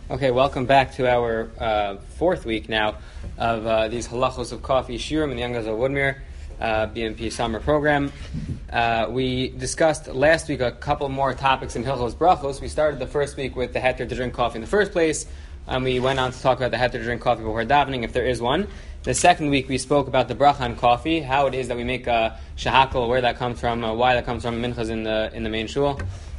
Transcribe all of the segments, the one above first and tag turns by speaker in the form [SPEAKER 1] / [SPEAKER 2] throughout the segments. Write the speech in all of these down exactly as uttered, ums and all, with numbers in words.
[SPEAKER 1] Okay, welcome back to our uh, fourth week now of uh, these halachos of coffee shiurim in the Young Guys of Woodmere uh, B M P summer program. Uh, we discussed last week a couple more topics in Hilchos Brachos. We started the first week with the heter to drink coffee in the first place, and we went on to talk about the heter to drink coffee before davening, if there is one. The second week we spoke about the bracha on coffee, how it is that we make a shahakal, where that comes from, uh, why that comes from, minchas in the in the main shul.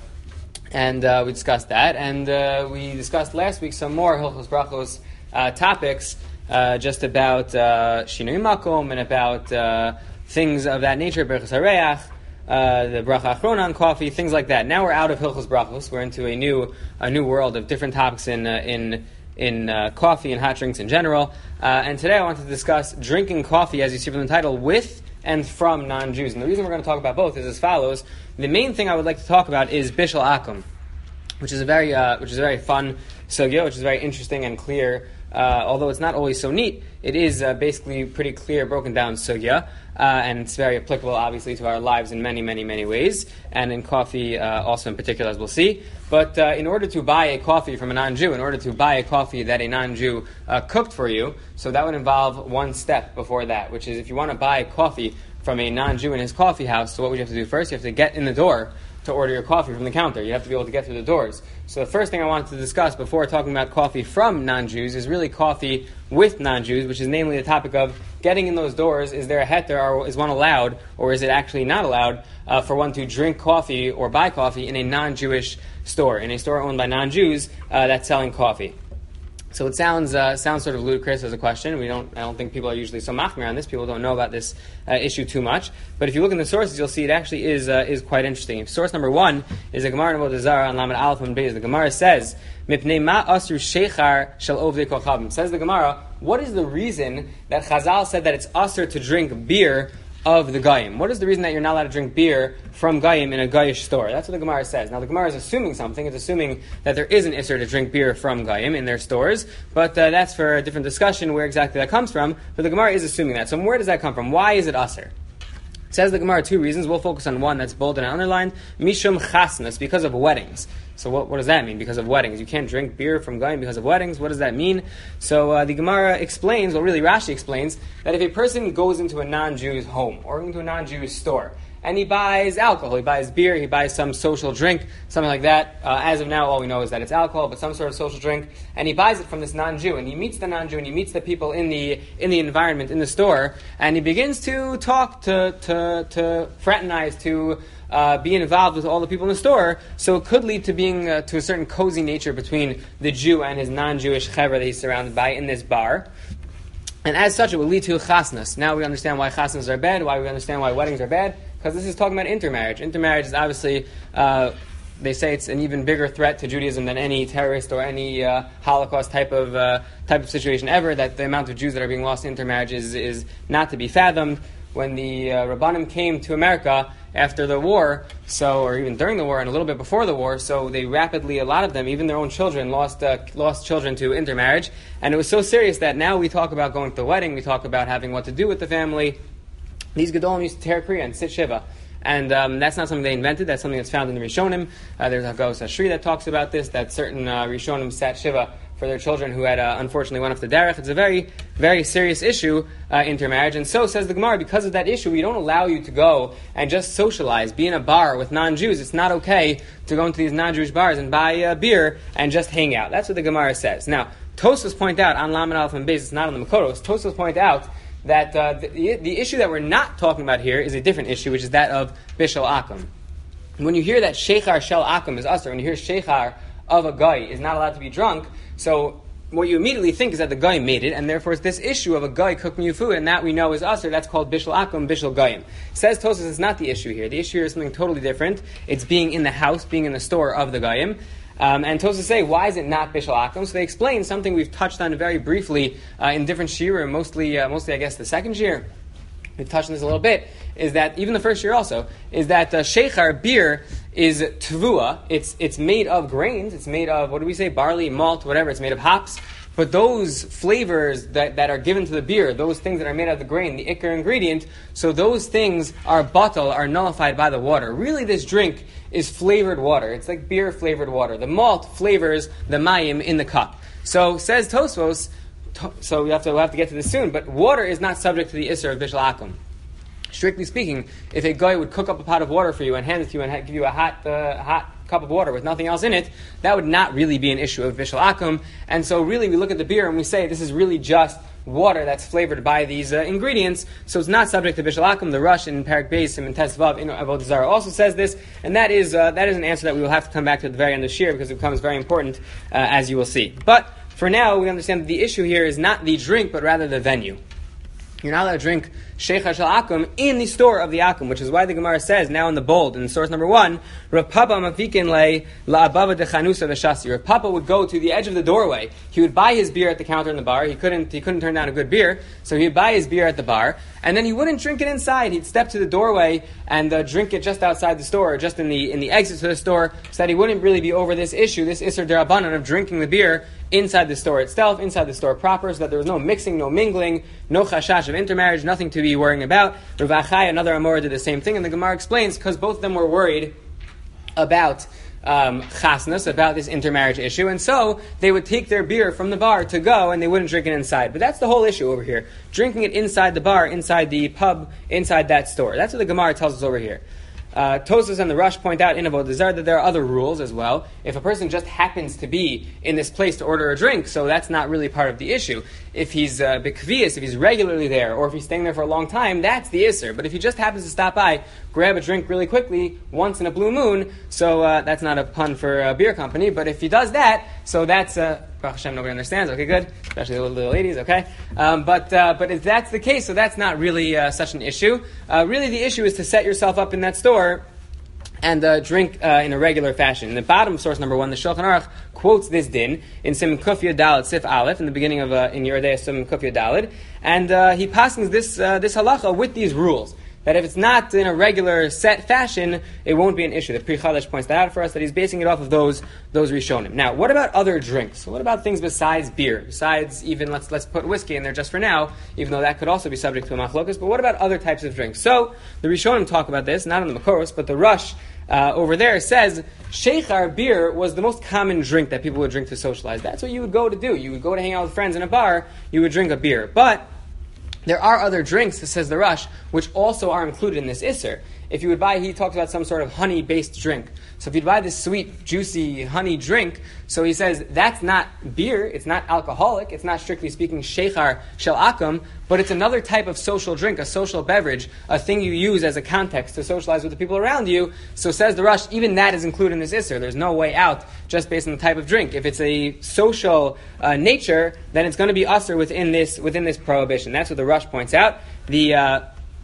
[SPEAKER 1] And uh, we discussed that, and uh, we discussed last week some more Hilchos Brachos uh, topics, uh, just about uh, Shinui Makom and about uh, things of that nature, Berachos Hareach, uh, the Bracha Achrona on coffee, things like that. Now we're out of Hilchos Brachos. We're into a new a new world of different topics in uh, in in uh, coffee and hot drinks in general. Uh, and today I want to discuss drinking coffee, as you see from the title, with and from non-Jews. And the reason we're going to talk about both is as follows. The main thing I would like to talk about is Bishul Akum, which is a very uh, which is a very fun sugya, which is very interesting and clear. Uh, although it's not always so neat, it is uh, basically pretty clear, broken down sugya, uh, and it's very applicable, obviously, to our lives in many, many, many ways, and in coffee uh, also in particular, as we'll see. But uh, in order to buy a coffee from a non-Jew, in order to buy a coffee that a non-Jew uh, cooked for you, so that would involve one step before that, which is if you want to buy coffee from a non-Jew in his coffee house, so what would you have to do first? You have to get in the door to order your coffee from the counter. You have to be able to get through the doors. So the first thing I wanted to discuss before talking about coffee from non-Jews is really coffee with non-Jews, which is namely the topic of getting in those doors. Is there a heter, or is one allowed, or is it actually not allowed uh, for one to drink coffee or buy coffee in a non-Jewish store, in a store owned by non-Jews uh, that's selling coffee? So it sounds uh, sounds sort of ludicrous as a question. We don't. I don't think people are usually so machmir on this. People don't know about this uh, issue too much. But if you look in the sources, you'll see it actually is uh, is quite interesting. Source number one is a Gemara in Avodah Zarah on Lamed Aleph and Beis. The Gemara says, "Mipnei ma asru sheichar shel ovdei kochavim." Says the Gemara, what is the reason that Chazal said that it's asur to drink beer of the Goyim? What is the reason that you're not allowed to drink beer from Goyim in a Goyish store? That's what the Gemara says. Now the Gemara is assuming something. It's assuming that there is an Isser to drink beer from Goyim in their stores, but uh, that's for a different discussion where exactly that comes from. But the Gemara is assuming that. So where does that come from? Why is it Asr? It says the Gemara two reasons. We'll focus on one that's bold and underlined. Mishum chasnas, because of weddings. So what, what does that mean? Because of weddings. You can't drink beer from Goyim because of weddings. What does that mean? So uh, the Gemara explains, well really Rashi explains, that if a person goes into a non-Jew's home or into a non-Jew's store and he buys alcohol, he buys beer, he buys some social drink, something like that. Uh, as of now, all we know is that it's alcohol, but some sort of social drink, and he buys it from this non-Jew, and he meets the non-Jew, and he meets the people in the in the environment, in the store, and he begins to talk, to to, to fraternize, to Uh, be involved with all the people in the store, so it could lead to being uh, to a certain cozy nature between the Jew and his non-Jewish chevra that he's surrounded by in this bar, and as such it will lead to chasnas. Now we understand why chasnas are bad, why we understand why weddings are bad, because this is talking about intermarriage. Intermarriage is obviously, uh, they say it's an even bigger threat to Judaism than any terrorist or any uh, Holocaust type of uh, type of situation ever, that the amount of Jews that are being lost in intermarriage is, is not to be fathomed. When the uh, Rabbanim came to America after the war, so or even during the war and a little bit before the war, so they rapidly, a lot of them, even their own children, lost uh, lost children to intermarriage, and it was so serious that now we talk about going to the wedding, we talk about having what to do with the family. These Gedolim used to tear kriya and sit shiva. And um, that's not something they invented. That's something that's found in the Rishonim. Uh, there's Hagos Ashri that talks about this, that certain uh, Rishonim sat shiva for their children who had uh, unfortunately went off the derech. It's a very, very serious issue, uh, intermarriage. And so, says the Gemara, because of that issue, we don't allow you to go and just socialize, be in a bar with non-Jews. It's not okay to go into these non-Jewish bars and buy uh, beer and just hang out. That's what the Gemara says. Now, Tosfos point out, on Lamed Aleph and Beis, it's not on the Makoros, Tosfos point out that uh, the, the issue that we're not talking about here is a different issue, which is that of Bishul Akum. When you hear that Sheichar Shel Akum is Asr, when you hear Sheichar of a guy is not allowed to be drunk, so what you immediately think is that the guy made it, and therefore it's this issue of a guy cooking you food, and that we know is Asr, that's called Bishul Akum, Bishul Goyim. Says Tosfos it's not the issue here. The issue here is something totally different. It's being in the house, being in the store of the Goyim. Um, and Tosfos say, why is it not Bishul Akum? So they explain something we've touched on very briefly uh, in different shiurim, mostly, uh, mostly I guess the second year. We've touched on this a little bit, is that, even the first year also, is that uh, Sheichar, beer, is tvua. It's it's made of grains. It's made of, what do we say, barley, malt, whatever. It's made of hops. But those flavors that, that are given to the beer, those things that are made out of the grain, the ikar ingredient, so those things are batal, are nullified by the water. Really, this drink is flavored water. It's like beer flavored water. The malt flavors the mayim in the cup. So says Tosfos, to, so we have to we'll have to get to this soon, but water is not subject to the Isser of Bishul Akum. Strictly speaking, if a guy would cook up a pot of water for you and hand it to you and ha- give you a hot uh, hot cup of water with nothing else in it, that would not really be an issue of Bishul Akum. And so really we look at the beer and we say this is really just water that's flavored by these uh, ingredients, so it's not subject to Bishul Akum. The Rush in Parak Beis and Tes Vav in Avodah Zarah also says this, and that is uh, that is an answer that we will have to come back to at the very end of the Shir because it becomes very important, uh, as you will see. But for now, we understand that the issue here is not the drink, but rather the venue. You're not allowed to drink Sheicha Shel Akum in the store of the Akum, which is why the Gemara says, now in the bold, in source number one, Rav Papa mafikin le la'abava de chanusa v'shasi. Rav Papa would go to the edge of the doorway. He would buy his beer at the counter in the bar. He couldn't he couldn't turn down a good beer, so he'd buy his beer at the bar, and then he wouldn't drink it inside. He'd step to the doorway and uh, drink it just outside the store, or just in the in the exit to the store, so that he wouldn't really be over this issue, this Isser Derabanan of drinking the beer inside the store itself, inside the store proper, so that there was no mixing, no mingling, no chashash of intermarriage, nothing to be worrying about. Rav Achai, another Amora, did the same thing, and the Gemara explains because both of them were worried about um, chasnas, about this intermarriage issue, and so they would take their beer from the bar to go, and they wouldn't drink it inside. But that's the whole issue over here, drinking it inside the bar, inside the pub, inside that store. That's what the Gemara tells us over here. Uh, Tosfos and the Rush point out in Avodah Zarah that there are other rules as well. If a person just happens to be in this place to order a drink, so that's not really part of the issue. If he's uh, bekvius, if he's regularly there, or if he's staying there for a long time, that's the Isser. But if he just happens to stop by, grab a drink really quickly, once in a blue moon, so uh, that's not a pun for a beer company, but if he does that, so that's... Uh, Baruch Hashem, nobody understands, okay, good, especially the little, little ladies, okay? Um, but uh, but if that's the case, so that's not really uh, such an issue. Uh, really the issue is to set yourself up in that store and uh, drink uh, in a regular fashion. In the bottom source number one, the Shulchan Aruch quotes this din in Siman Kufya Daled Sif Aleph in the beginning of uh, in Yerdei Siman Kufya Daled, and uh, he passes this uh, this halacha with these rules. That if it's not in a regular set fashion, it won't be an issue. The Pri Chadash points that out for us, that he's basing it off of those those Rishonim. Now, what about other drinks? What about things besides beer? Besides even, let's let's put whiskey in there just for now, even though that could also be subject to a machlokas. But what about other types of drinks? So, the Rishonim talk about this, not in the Makoros, but the Rush uh, over there says, Sheichar beer was the most common drink that people would drink to socialize. That's what you would go to do. You would go to hang out with friends in a bar, you would drink a beer. But there are other drinks, says the Rush, which also are included in this Isser. If you would buy, he talks about some sort of honey-based drink. So if you'd buy this sweet, juicy honey drink, so he says that's not beer, it's not alcoholic, it's not strictly speaking sheichar shel akum, but it's another type of social drink, a social beverage, a thing you use as a context to socialize with the people around you. So says the Rush, even that is included in this Isser. There's no way out just based on the type of drink. If it's a social uh, nature, then it's going to be usher within this within this prohibition. That's what the Rush points out. The uh,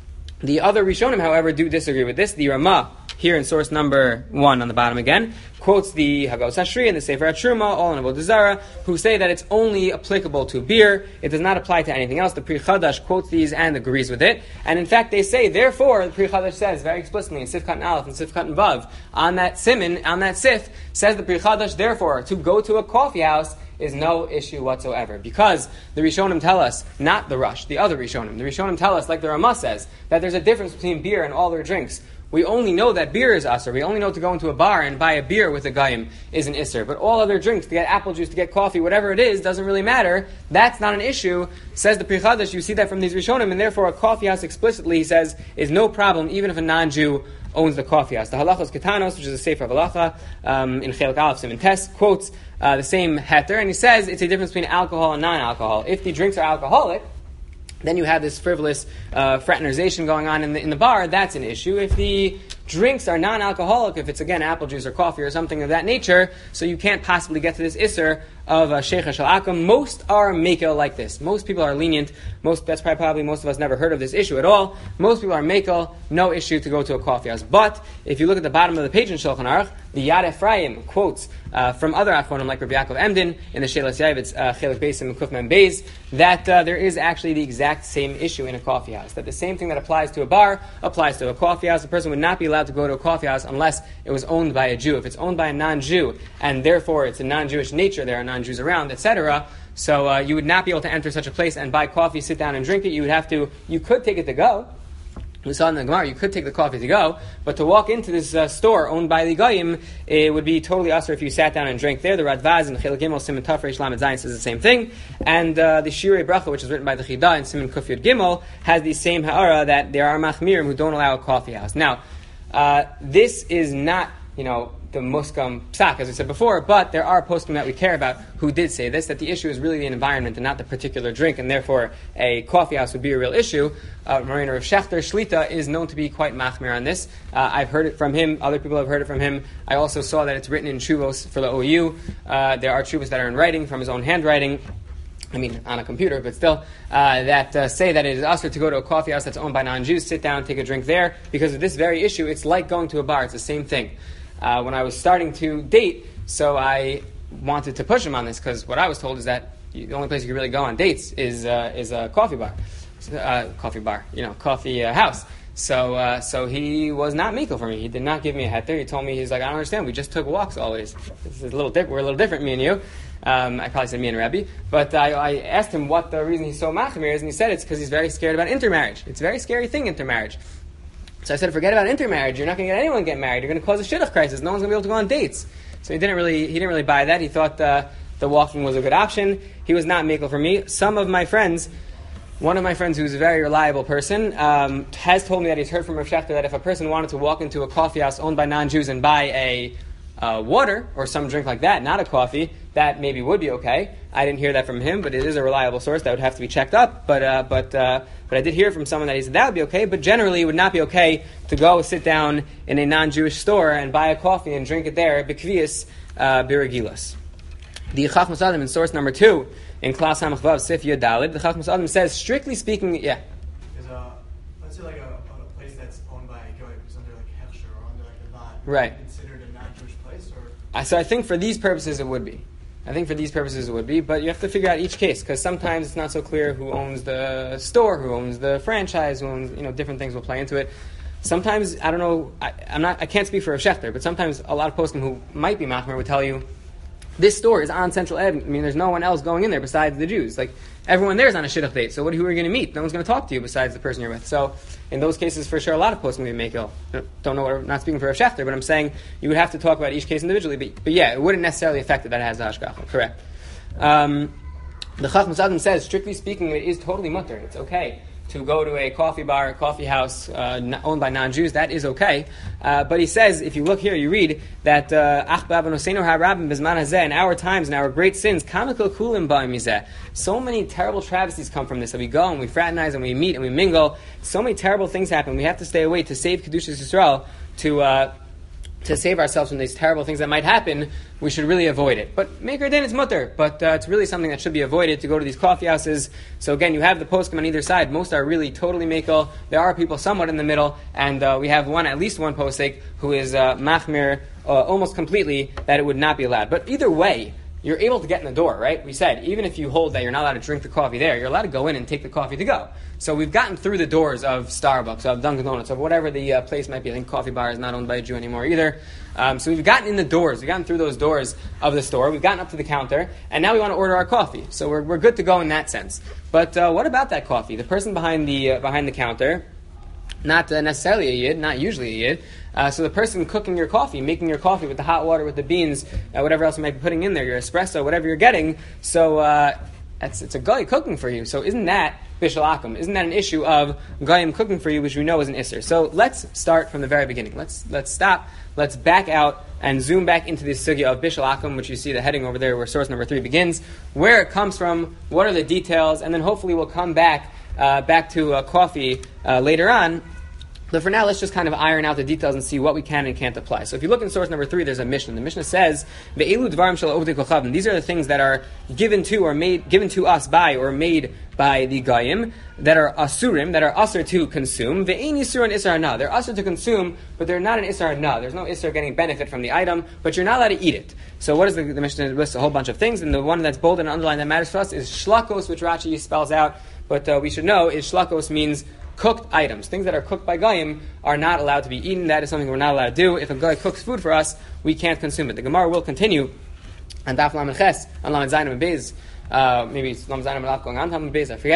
[SPEAKER 1] the other Rishonim, however, do disagree with this. The Ramah, here in source number one on the bottom again, quotes the Hagos Hashri and the Sefer HaTruma, all in Avodah Zarah, who say that it's only applicable to beer. It does not apply to anything else. The Pri Chadash quotes these and agrees with it. And in fact, they say, therefore, the Pri Chadash says very explicitly in Sif Katan Aleph and Sif Katan Vav, on that siman, on that sif, says the Pri Chadash, therefore, to go to a coffee house is no issue whatsoever. Because the Rishonim tell us, not the Rush, the other Rishonim, the Rishonim tell us, like the Ramah says, that there's a difference between beer and all their drinks. We only know that beer is Asr. We only know to go into a bar and buy a beer with a Goyim is an Isser. But all other drinks, to get apple juice, to get coffee, whatever it is, doesn't really matter. That's not an issue. Says the Pri Chadash, you see that from these Rishonim, and therefore a coffee house explicitly, he says, is no problem, even if a non-Jew owns the coffee house. The Halachos Ketanos, which is a Sefer of Halacha, um, in Chelik Aleph Siman Tes, quotes uh, the same heter, and he says it's a difference between alcohol and non-alcohol. If the drinks are alcoholic, then you have this frivolous uh, fraternization going on in the, in the bar. That's an issue. If the drinks are non-alcoholic, if it's, again, apple juice or coffee or something of that nature, so you can't possibly get to this Isser of uh, Sheicha Shel Akum. Most are mekel like this. Most people are lenient. Most That's probably, probably most of us never heard of this issue at all. Most people are mekel, no issue to go to a coffee house. But if you look at the bottom of the page in Shulchan Aruch, the Yad Ephraim quotes uh, from other Achronim like Rabbi Yaakov Emden in the Shelas Yavetz uh, Chelik Beis and Kuf Mem Beis that uh, there is actually the exact same issue in a coffee house. That the same thing that applies to a bar applies to a coffee house. A person would not be allowed to go to a coffee house unless it was owned by a Jew. If it's owned by a non-Jew and therefore it's a non-Jewish nature, there are non-Jews around, et cetera. So uh, you would not be able to enter such a place and buy coffee, sit down and drink it. You would have to. You could take it to go. We saw in the Gemara you could take the coffee to go, but to walk into this uh, store owned by the Goyim, it would be totally usher if you sat down and drank there. The Radvaz in Chilek Gimel Siman Taf Reish Lamed Zayin says the same thing, and uh, the Shirei Bracha, which is written by the Chida in Siman Kuf Yud Gimel, has the same ha'ara that there are machmirim who don't allow a coffee house. Now, uh, this is not, you know, the muskam psak, as we said before, but there are poskim that we care about who did say this, that the issue is really the environment and not the particular drink, and therefore a coffee house would be a real issue. Uh, Marina Rav Shechter Shlita is known to be quite machmir on this. Uh, I've heard it from him, other people have heard it from him. I also saw that it's written in Shuvos for the O U. Uh, there are Shuvos that are in writing, from his own handwriting, I mean, on a computer, but still, uh, that uh, say that it is usher to go to a coffee house that's owned by non-Jews, sit down, take a drink there, because of this very issue. It's like going to a bar, it's the same thing. Uh, when I was starting to date, so I wanted to push him on this, because what I was told is that you, the only place you can really go on dates is uh, is a coffee bar, uh, coffee bar, you know, coffee uh, house. So uh, so he was not mekel for me. He did not give me a heter. He told me, he's like, I don't understand. We just took walks always. This is a little different. We're a little different, me and you. Um, I probably said me and Rebbe, but I, I asked him what the reason he's so machmir is, and he said it's because he's very scared about intermarriage. It's a very scary thing, intermarriage. So I said, forget about intermarriage. You're not going to get anyone to get married. You're going to cause a shidduch crisis. No one's going to be able to go on dates. So he didn't really, he didn't really buy that. He thought uh, the walking was a good option. He was not mekel for me. Some of my friends, one of my friends who's a very reliable person, um, has told me that he's heard from Rav Shechter that if a person wanted to walk into a coffee house owned by non-Jews and buy a uh, water or some drink like that, not a coffee, that maybe would be okay. I didn't hear that from him, but it is a reliable source that would have to be checked up. But uh, but uh, but I did hear from someone that he said that would be okay. But generally, it would not be okay to go sit down in a non-Jewish store and buy a coffee and drink it there. B'kvius uh, biragilas. The Chachmas Adam in source number two in Klas Hamach Vav Sif Yud Daled. The Chachmas Adam says, strictly speaking, yeah.
[SPEAKER 2] Is a let's say like a, a place that's owned by a goy, who's under like Hechsher or under like a Vad.
[SPEAKER 1] Right.
[SPEAKER 2] Considered a non-Jewish place, or
[SPEAKER 1] I, so I think for these purposes it would be. I think for these purposes it would be, but you have to figure out each case, because sometimes it's not so clear who owns the store, who owns the franchise, who owns, you know, different things will play into it. Sometimes, I don't know, I, I'm not, I can't speak for a Shechter, but sometimes a lot of poskim who might be machmer would tell you, this store is on Central Avenue. I mean, there's no one else going in there besides the Jews. Like, everyone there is on a shidduch date, so what, who are you going to meet? No one's going to talk to you besides the person you're with. So, in those cases, for sure, a lot of poskim would make ill. Don't know what, I'm not speaking for a Shechter, but I'm saying you would have to talk about each case individually. But, but yeah, it wouldn't necessarily affect it that it has the hashgacha. Correct. Um, the Chachmas Adam says, strictly speaking, it is totally mutter. It's okay to go to a coffee bar, a coffee house uh, owned by non-Jews. That is okay. Uh, but he says, if you look here, you read that Ach b'avan oseinu ha'rabim b'zman hazeh, in our times, in our great sins, kamikol kulim ba'im mizeh. So many terrible travesties come from this. That we go and we fraternize and we meet and we mingle. So many terrible things happen. We have to stay away to save Kedushas Yisrael, to uh, to save ourselves from these terrible things that might happen. We should really avoid it. But Maker Din is mutter, but uh, it's really something that should be avoided, to go to these coffee houses. So again, you have the poskim on either side. Most are really totally mekel. There are people somewhat in the middle, and uh, we have one, at least one posik, who is uh, machmir uh, almost completely that it would not be allowed. But either way, you're able to get in the door, right? We said, even if you hold that you're not allowed to drink the coffee there, you're allowed to go in and take the coffee to go. So we've gotten through the doors of Starbucks, of Dunkin' Donuts, of whatever the uh, place might be. I think Coffee Bar is not owned by a Jew anymore either. Um, so we've gotten in the doors, we've gotten through those doors of the store, we've gotten up to the counter, and now we want to order our coffee. So we're we're good to go in that sense. But uh, what about that coffee? The person behind the uh, behind the counter, not uh, necessarily a yid, not usually a yid. Uh, so the person cooking your coffee, making your coffee with the hot water, with the beans, uh, whatever else you might be putting in there, your espresso, whatever you're getting. So uh, it's, it's a guy cooking for you. So isn't that bishul akum? Isn't that an issue of guyim cooking for you, which we know is an isser? So let's start from the very beginning. Let's let's stop. Let's back out and zoom back into this sugya of bishul akum, which you see the heading over there, where source number three begins, where it comes from, what are the details, and then hopefully we'll come back uh, back to uh, coffee uh, later on. But for now, let's just kind of iron out the details and see what we can and can't apply. So if you look in source number three, there's a Mishnah. The Mishnah says, "Ve'elu dvarim shel ovdei kochavim." These are the things that are given to or made, given to us by or made by the Goyim, that are asurim, that are asur to consume. Ve'ein yisur and isar na. They're asur to consume, but they're not an isar na. There's no isar getting benefit from the item, but you're not allowed to eat it. So what is the, the Mishnah lists a whole bunch of things, and the one that's bold and underlined that matters for us is shlakos, which Rashi spells out. But uh, we should know is shlakos means cooked items. Things that are cooked by Goyim are not allowed to be eaten. That is something we're not allowed to do. If a Goy cooks food for us, we can't consume it. The Gemara will continue on Daf Lamed Ches, on Lamed Zayin and Beis, uh, maybe it's Lamed Zayin and Lamed going on Lamed Beis, I forget.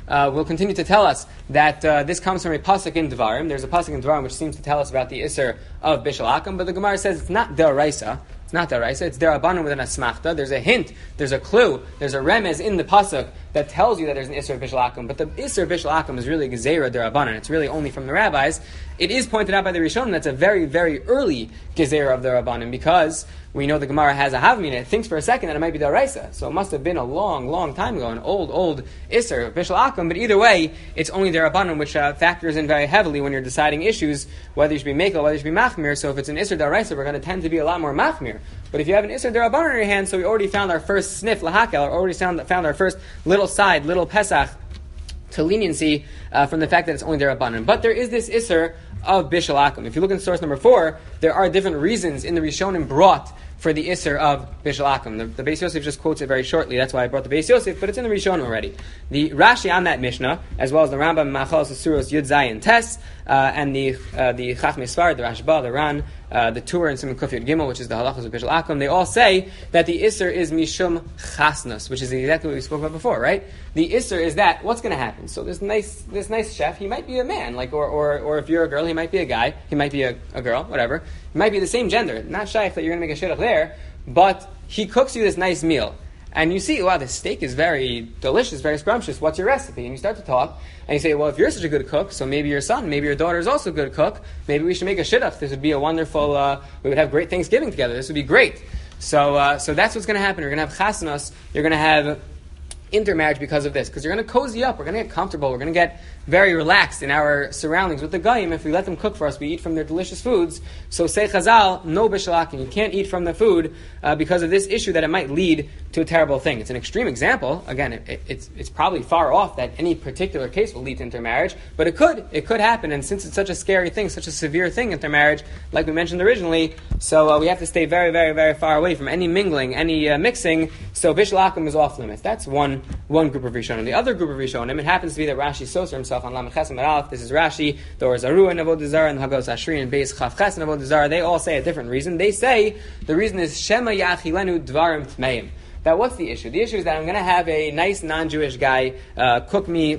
[SPEAKER 1] uh, will continue to tell us that uh, this comes from a pasuk in Devarim. There's a pasuk in Devarim which seems to tell us about the Isser of Bishul Akum, but the Gemara says it's not Deraisa. It's not Deraisa, it's Derabanan with an Asmachta. There's a hint, there's a clue, there's a remez in the pasuk that tells you that there's an Isser of Bishul Akum, but the Isser of Bishul Akum is really Gezerah Derabanan. It's really only from the rabbis. It is pointed out by the Rishonim that's a very, very early Gezerah of the Rabbanim, because we know the Gemara has a Havmina. It thinks for a second that it might be Deraisa. So it must have been a long, long time ago, an old, old Isser of Bishul Akum, but either way, it's only Derabanan, which uh, factors in very heavily when you're deciding issues, whether you should be Mekel, whether you should be Machmir. So if it's an Isser Deraisa, we're going to tend to be a lot more Machmir. But if you have an Isser Derabanan in your hand, so we already found our first sniff, Lahakel, or already found, found our first little side, little Pesach, to leniency uh, from the fact that it's only Derabanan. But there is this Isser of Bishul Akum. If you look in source number four, there are different reasons in the Rishonim brought for the Isser of Bishul Akum. The, the Beis Yosef just quotes it very shortly. That's why I brought the Beis Yosef, but it's in the Rishonim already. The Rashi on that Mishnah, as well as the Rambam Machalas Asuros Yud Zayin Tes, uh, and the uh, the Chachmei Sfard, the Rashba, the Ran, uh, the Tur, and Simon Kuf Yud Gimel, which is the Halachos of Bishul Akum, they all say that the Isser is Mishum Chasnus, which is exactly what we spoke about before, right? The Isser is that, what's going to happen? So this nice this nice chef, he might be a man, like, or, or, or if you're a girl, he might be a guy, he might be a, a girl, whatever. He might be the same gender, not shaykh that you're going to make a shidduch there, but he cooks you this nice meal. And you see, wow, this steak is very delicious, very scrumptious. What's your recipe? And you start to talk, and you say, well, if you're such a good cook, so maybe your son, maybe your daughter is also a good cook, maybe we should make a shidduch. This would be a wonderful, uh, we would have great Thanksgiving together. This would be great. So uh, so that's what's going to happen. You're going to have chasanos, you're going to have intermarriage because of this, because you're going to cozy up, we're going to get comfortable, we're going to get very relaxed in our surroundings with the Goyim. If we let them cook for us, we eat from their delicious foods. So say Chazal, no Bishul Akum, you can't eat from the food uh, because of this issue that it might lead to a terrible thing. It's an extreme example. Again, it, it, it's it's probably far off that any particular case will lead to intermarriage, but it could, it could happen, and since it's such a scary thing, such a severe thing, intermarriage, like we mentioned originally, so uh, we have to stay very, very, very far away from any mingling, any uh, mixing, so Bishul Akum is off limits. That's one one group of Rishonim. The other group of Rishonim, it happens to be that Rashi Soser himself on Lamed Ches Amud Aleph, this is Rashi, the Or Zarua and Avodah Zarah, and Hagos Ashri and Beis Chaf Ches and Avodah Zarah, they all say a different reason. They say the reason is Shema Yachilenu Dvarim Tmeim. That what's the issue? The issue is that I'm going to have a nice non-Jewish guy uh, cook me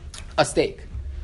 [SPEAKER 1] a steak.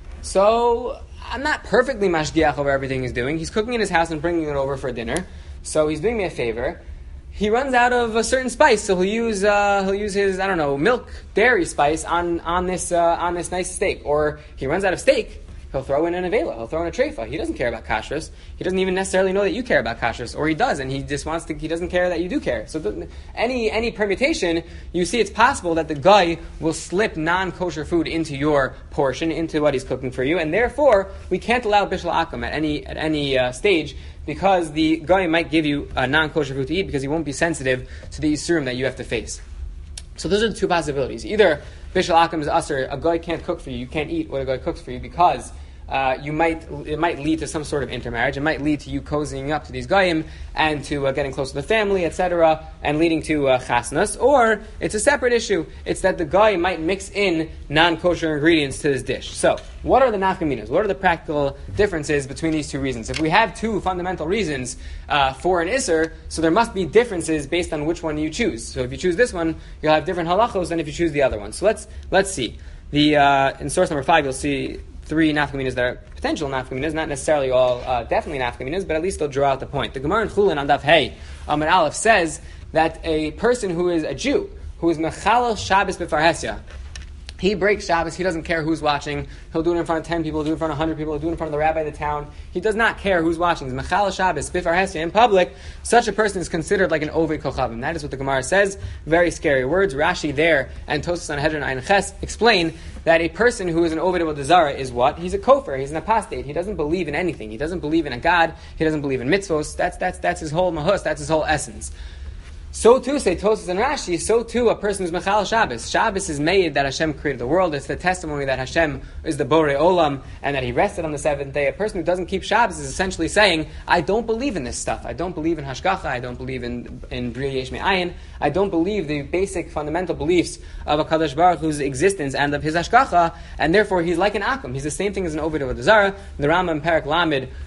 [SPEAKER 1] So I'm not perfectly mashgiach over everything he's doing. He's cooking in his house and bringing it over for dinner. So he's doing me a favor. He runs out of a certain spice, so he'll use uh, he'll use his I don't know milk dairy spice on on this uh, on this nice steak. Or he runs out of steak, he'll throw in an avela, he'll throw in a treifa. He doesn't care about kashrus. He doesn't even necessarily know that you care about kashrus, or he does, and he just wants to. He doesn't care that you do care. So the, any any permutation, you see, it's possible that the guy will slip non-kosher food into your portion, into what he's cooking for you, and therefore we can't allow bishul akum at any at any uh, stage. Because the guy might give you a non-kosher food to eat because he won't be sensitive to the isurim that you have to face. So those are the two possibilities. Either bishul akum is usher, a guy can't cook for you, you can't eat what a guy cooks for you because uh, you might it might lead to some sort of intermarriage. It might lead to you cozying up to these goyim and to uh, getting close to the family, et cetera, and leading to uh, chasnas. Or it's a separate issue. It's that the guy might mix in non-kosher ingredients to this dish. So what are the nafkaminas? What are the practical differences between these two reasons? If we have two fundamental reasons uh, for an isser, so there must be differences based on which one you choose. So if you choose this one, you'll have different halachos than if you choose the other one. So let's let's see. The uh, in source number five, you'll see three nafkaminas that are potential nafkaminas, not necessarily all uh, definitely nafkaminas, but at least they'll draw out the point. The Gemara in Chulin on Daf Hey Amud Aleph says that a person who is a Jew, who is mechalel Shabbos b'farhesya, he breaks Shabbos, he doesn't care who's watching, he'll do it in front of ten people, he'll do it in front of one hundred people, he'll do it in front of the rabbi of the town, he does not care who's watching. He's mechalel Shabbos b'farhesya in public. Such a person is considered like an Oved Kochavim. That is what the Gemara says. Very scary words. Rashi there and Tosfos on Hedron Ayin Ches explain that a person who is an Oved Avodah Zarah is what? He's a kofar, he's an apostate. He doesn't believe in anything. He doesn't believe in a God, he doesn't believe in mitzvos. That's that's that's his whole mahus, that's his whole essence. So too, say Tosfos and Rashi, so too a person who's Mechal Shabbos. Shabbos is made that Hashem created the world. It's the testimony that Hashem is the Borei Olam and that He rested on the seventh day. A person who doesn't keep Shabbos is essentially saying, I don't believe in this stuff. I don't believe in Hashgacha. I don't believe in in Bria Yesh Me'ayin. I don't believe the basic fundamental beliefs of a Kadosh Baruch Hu's existence and of His Hashgacha, and therefore he's like an Akum. He's the same thing as an Oved Avodah Zarah. The Rambam Perek Lamed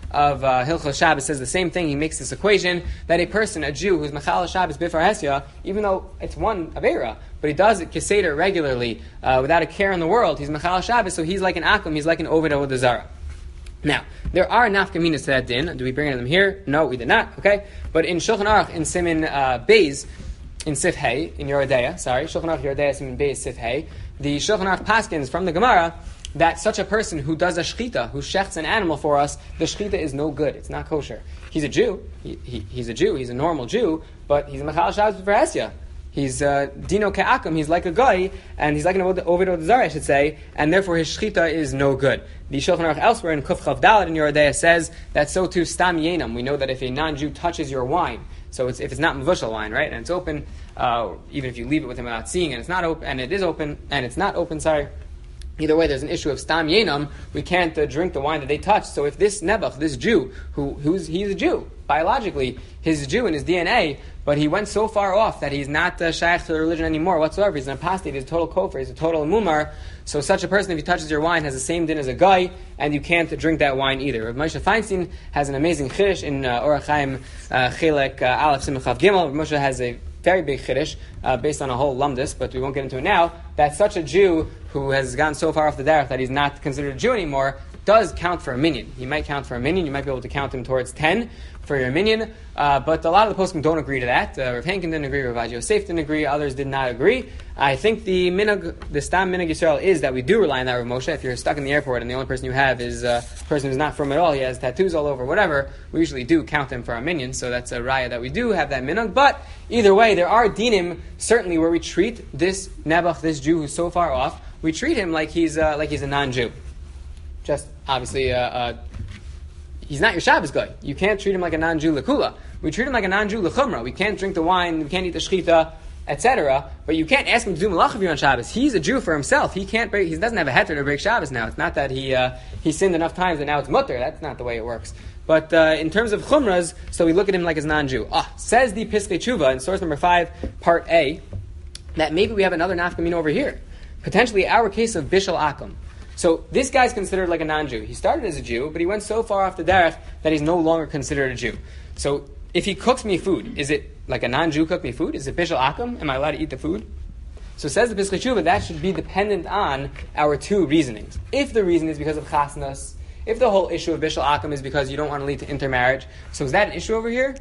[SPEAKER 1] of uh, Hilchos Shabbos says the same thing. He makes this equation that a person, a Jew, who's Mechal Shabbos Bifar Hesya, even though it's one Aveira, but he does it Keseder regularly, uh, without a care in the world, he's Mechal Shabbos, so he's like an Akum, he's like an Ovid Avodah Zarah. Now, there are nafkaminas to that din. Do we bring them here? No, we did not. Okay? But in Shulchan Aruch, in Siman uh, Beis, in Sif Hey, in Yoredeya, sorry, Shulchan Aruch Yoredeya, Siman Beis, Sif Hey, the Shulchan Aruch paskins from the Gemara that such a person who does a shechita, who shechts an animal for us, the shechita is no good. It's not kosher. He's a Jew. He, he, he's a Jew. He's a normal Jew, but he's a Mechal Shabbos B'fer Hesya. He's uh, Dino Ke'akum. He's like a guy, and he's like an Ovid Avodah Zarah, I should say, and therefore his shechita is no good. The Shulchan Aruch elsewhere in Kuf Chav Dalet in Yoredeya says that so too Stam Yenam. We know that if a non-Jew touches your wine, so it's, if it's not mevushal wine, right, and it's open, uh, even if you leave it with him without seeing, and it's not open, and it is open, and it's not open, sorry. Either way, there's an issue of stam yenam. We can't uh, drink the wine that they touched. So if this Nebuch, this Jew, who who's he's a Jew biologically, he's a Jew in his D N A, but he went so far off that he's not uh, shaykh to the religion anymore whatsoever. He's an apostate. He's a total kofar. He's a total mumar. So such a person, if he touches your wine, has the same din as a guy, and you can't drink that wine either. Rav Moshe Feinstein has an amazing chiddush in uh, Orach Chaim uh, Chelek uh, Aleph Simon Chav Gimel. Rav Moshe has a very big chiddush uh, based on a whole lumdus, but we won't get into it now, that such a Jew who has gone so far off the derech that he's not considered a Jew anymore does count for a minion. He might count for a minion. You might be able to count him towards ten for your minion, uh, but a lot of the poskim don't agree to that. Uh, Rav Henkin didn't agree, Rav Avad Yosef didn't agree, others did not agree. I think the minhag, the stam minhag Yisrael is that we do rely on that, Rav Moshe. If you're stuck in the airport and the only person you have is uh, a person who's not from at all, he has tattoos all over, whatever, we usually do count them for our minion, so that's a raya that we do have that minhag. But either way, there are dinim, certainly, where we treat this Nebuch, this Jew who's so far off, we treat him like he's uh, like he's a non-Jew. Just, obviously, uh, uh, he's not your Shabbos guy. You can't treat him like a non-Jew l'kula. We treat him like a non-Jew l'chumra. We can't drink the wine, we can't eat the shechita, et cetera. But you can't ask him to do malach of you on Shabbos. He's a Jew for himself. He can't break, he doesn't have a heter to break Shabbos now. It's not that he uh, he sinned enough times and now it's mutter. That's not the way it works. But uh, in terms of chumras, so we look at him like he's non-Jew. Ah, says the Piskei Tshuva in source number five, part A, that maybe we have another nafkamina over here. Potentially our case of Bishal Akum. So this guy's considered like a non-Jew. He started as a Jew, but he went so far off the derech that he's no longer considered a Jew. So if he cooks me food, is it like a non-Jew cook me food? Is it Bishal Akum? Am I allowed to eat the food? So says the Piskei Tshuva, that should be dependent on our two reasonings. If the reason is because of chasnas, if the whole issue of Bishal Akum is because you don't want to lead to intermarriage, so is that an issue over here?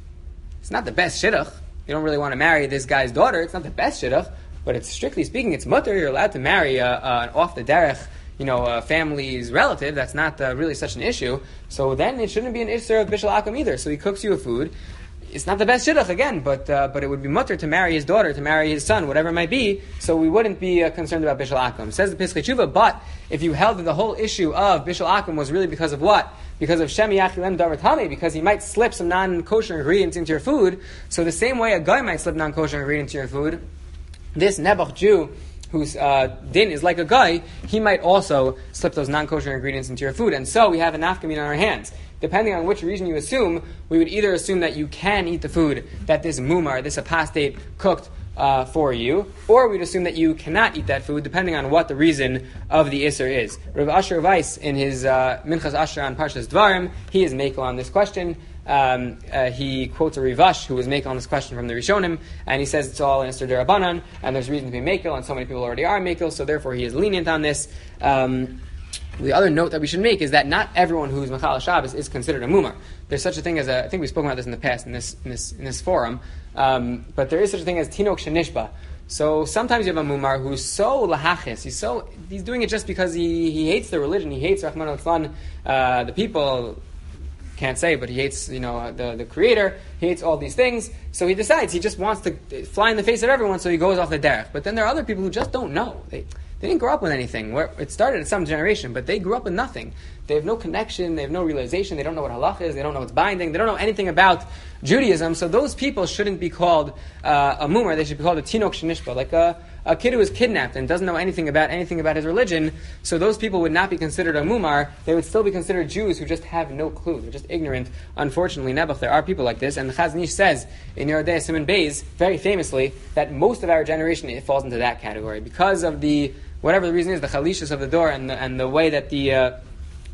[SPEAKER 1] It's not the best shidduch. You don't really want to marry this guy's daughter. It's not the best shidduch, but it's strictly speaking, it's mutter. You're allowed to marry uh, uh, an off the derech, you know, a family's relative. That's not uh, really such an issue. So then it shouldn't be an issue of Bishal Akum either. So he cooks you a food. It's not the best shidduch again, but uh, but it would be mutter to marry his daughter, to marry his son, whatever it might be. So we wouldn't be uh, concerned about Bishal Akum. Says the Piskei Tshuva, but if you held that the whole issue of Bishal Akum was really because of what? Because of Shem Yachilem Davar Tameh, because he might slip some non-kosher ingredients into your food. So the same way a guy might slip non-kosher ingredients into your food, this Nebuch Jew, whose uh, din is like a guy, he might also slip those non-kosher ingredients into your food. And so we have a nafkamin on our hands. Depending on which reason you assume, we would either assume that you can eat the food that this mumar, this apostate, cooked uh, for you, or we'd assume that you cannot eat that food, depending on what the reason of the Isser is. Rav Asher Weiss, in his uh, Minchas Asher on Parshas Dvarim, he is makel on this question. Um, uh, he quotes a Rivash who was makel on this question from the Rishonim, and he says it's all an Isser Derabanan, and there's reason to be makel, and so many people already are makel, so therefore he is lenient on this. Um, The other note that we should make is that not everyone who's Mechal Shabbos is considered a mumar. There's such a thing as a, I think we've spoken about this in the past in this in this, in this forum, um, but there is such a thing as Tinok Shenishba. So sometimes you have a mumar who's so lahachis, he's so he's doing it just because he, he hates the religion, he hates Rahman al-Islam, uh, the people, can't say, but he hates, you know, the, the creator, he hates all these things, so he decides he just wants to fly in the face of everyone, so he goes off the derech. But then there are other people who just don't know. They They didn't grow up with anything. It started at some generation, but they grew up with nothing. They have no connection, they have no realization, they don't know what halach is, they don't know what's binding, they don't know anything about Judaism, so those people shouldn't be called uh, a mumar, they should be called a tinok shenishba, like a, a kid who is kidnapped and doesn't know anything about anything about his religion, so those people would not be considered a mumar, they would still be considered Jews who just have no clue, they're just ignorant. Unfortunately, Nebuch, there are people like this, and the Chazon Ish says in Yoredeya Siman Beis, very famously, that most of our generation, it falls into that category, because of the whatever the reason is, the chalishas of the door and the, and the way that the uh,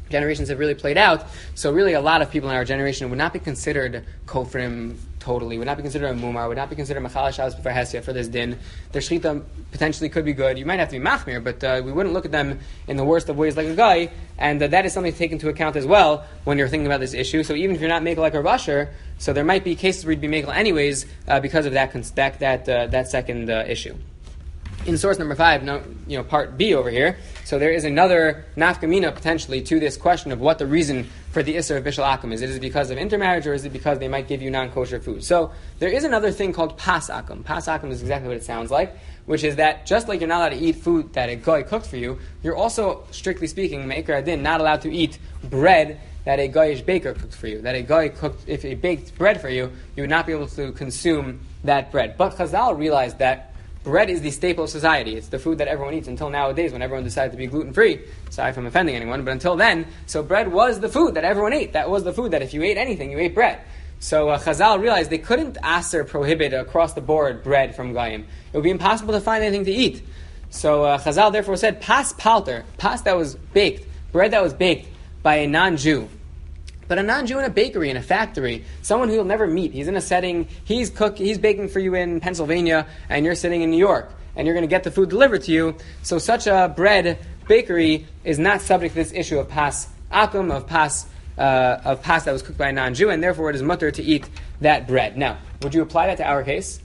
[SPEAKER 1] generations have really played out. So really a lot of people in our generation would not be considered kofrim totally, would not be considered a mumar, would not be considered machal shabbos b'far hesya for this din. Their shechita potentially could be good. You might have to be machmir, but uh, we wouldn't look at them in the worst of ways like a guy, and uh, that is something to take into account as well when you're thinking about this issue. So even if you're not makel like a Rasher, so there might be cases where you'd be makel anyways uh, because of that cons- that that, uh, that second uh, issue. In source number five, no, you know, part B over here, so there is another nafkamina potentially to this question of what the reason for the Isser of Bishul Akum is. Is it because of intermarriage, or is it because they might give you non-kosher food? So there is another thing called Pas Akum. Pas Akum is exactly what it sounds like, which is that just like you're not allowed to eat food that a goy cooked for you, you're also, strictly speaking, Me'ikar Adin, not allowed to eat bread that a goyish baker cooked for you. That a goy cooked, if he baked bread for you, you would not be able to consume that bread. But Chazal realized that bread is the staple of society. It's the food that everyone eats until nowadays when everyone decided to be gluten-free. Sorry if I'm offending anyone, but until then, so bread was the food that everyone ate. That was the food that if you ate anything, you ate bread. So uh, Chazal realized they couldn't aser prohibit across the board bread from Goyim. It would be impossible to find anything to eat. So uh, Chazal therefore said, pas palter, pas that was baked, bread that was baked by a non-Jew. But a non-Jew in a bakery, in a factory, someone who you'll never meet. He's in a setting, he's cook, he's baking for you in Pennsylvania, and you're sitting in New York, and you're going to get the food delivered to you. So such a bread bakery is not subject to this issue of pas akum, of pas, uh, of pas that was cooked by a non-Jew, and therefore it is mutter to eat that bread. Now, would you apply that to our case?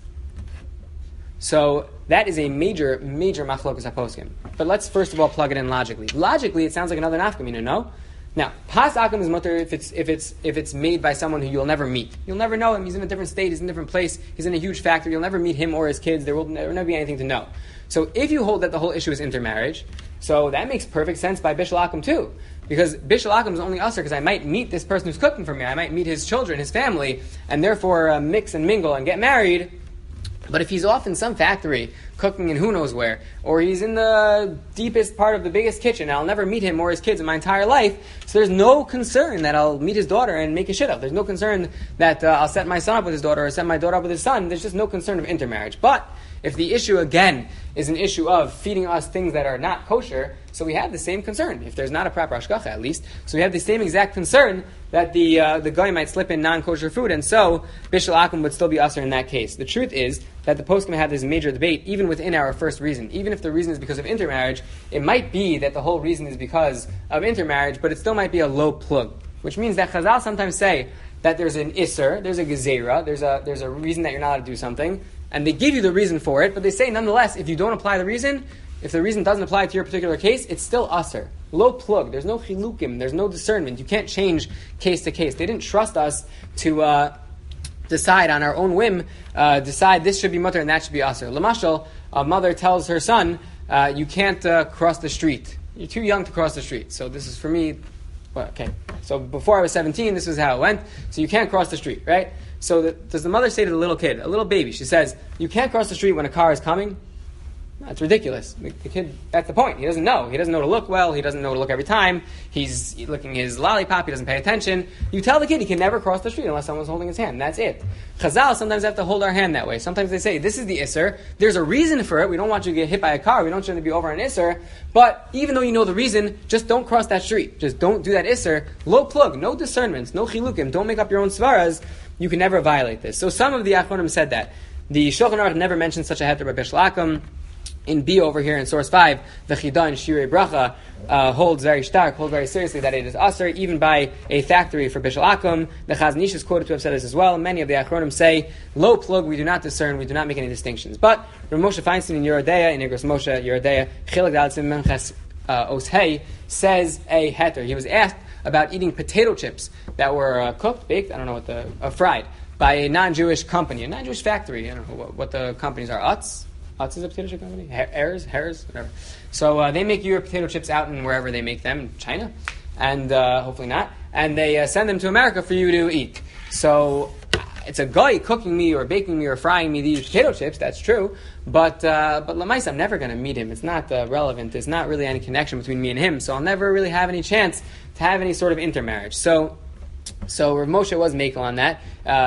[SPEAKER 1] So that is a major, major machlokas haposkim. But let's first of all plug it in logically. Logically, it sounds like another nafkamina, no? Now, pas akum is mutter if it's if it's if it's made by someone who you'll never meet. You'll never know him. He's in a different state. He's in a different place. He's in a huge factory. You'll never meet him or his kids. There will never, never be anything to know. So, if you hold that the whole issue is intermarriage, so that makes perfect sense by bishul akum too, because bishul akum is only usher because I might meet this person who's cooking for me. I might meet his children, his family, and therefore uh, mix and mingle and get married. But if he's off in some factory cooking in who knows where, or he's in the deepest part of the biggest kitchen, I'll never meet him or his kids in my entire life, so there's no concern that I'll meet his daughter and make a shit up. There's no concern that uh, I'll set my son up with his daughter or set my daughter up with his son. There's just no concern of intermarriage. But if the issue, again, is an issue of feeding us things that are not kosher, so we have the same concern, if there's not a proper hashgacha at least, so we have the same exact concern that the uh, the guy might slip in non-kosher food, and so bishul akum would still be usher in that case. The truth is that the poskim have this major debate, even within our first reason. Even if the reason is because of intermarriage, it might be that the whole reason is because of intermarriage, but it still might be a low plug, which means that Chazal sometimes say that there's an isser, there's a gezerah, there's a there's a reason that you're not allowed to do something, and they give you the reason for it, but they say nonetheless, if you don't apply the reason, if the reason doesn't apply to your particular case, it's still usher. Low plug. There's no chilukim. There's no discernment. You can't change case to case. They didn't trust us to uh, decide on our own whim, uh, decide this should be mutter and that should be usher. Lamashal, a mother tells her son, uh, you can't uh, cross the street. You're too young to cross the street. So this is for me, well, okay. So before I was seventeen, this is how it went. So you can't cross the street, right? So the, does the mother say to the little kid, a little baby, she says, you can't cross the street when a car is coming? That's ridiculous. The kid, that's the point. He doesn't know. He doesn't know to look well. He doesn't know to look every time. He's licking his lollipop. He doesn't pay attention. You tell the kid he can never cross the street unless someone's holding his hand. That's it. Chazal sometimes have to hold our hand that way. Sometimes they say, this is the Isser. There's a reason for it. We don't want you to get hit by a car. We don't want you to be over an Isser. But even though you know the reason, just don't cross that street. Just don't do that Isser. Low plug. No discernments. No chilukim. Don't make up your own svaras. You can never violate this. So some of the Achronim said that. The Shulchan Aruch never mentioned such a heter by bishul akum. In B over here in source five, the Chidah in Shirei Bracha uh, holds very stark, holds very seriously that it is usher even by a factory for bishul akum. The Chazon Ish is quoted to have said this as well. Many of the Achronim say, low plug, we do not discern, we do not make any distinctions. But Rav Moshe Feinstein in Yoreh Deah, in Igros Moshe Yoreh Deah, Chilek Daled Siman Ches Os Hey, says a heter. He was asked about eating potato chips that were uh, cooked, baked, I don't know what the, uh, fried, by a non-Jewish company, a non-Jewish factory. I don't know what, what the companies are. Utz? Utz is a potato chip company? Harris? Harris? Whatever. So uh, they make your potato chips out in wherever they make them, China, and uh, hopefully not, and they uh, send them to America for you to eat. So it's a guy cooking me or baking me or frying me these potato chips, that's true, but uh, but Lamais, I'm never going to meet him. It's not uh, relevant. There's not really any connection between me and him, so I'll never really have any chance to have any sort of intermarriage. So, so Rav Moshe was makel on that. Uh,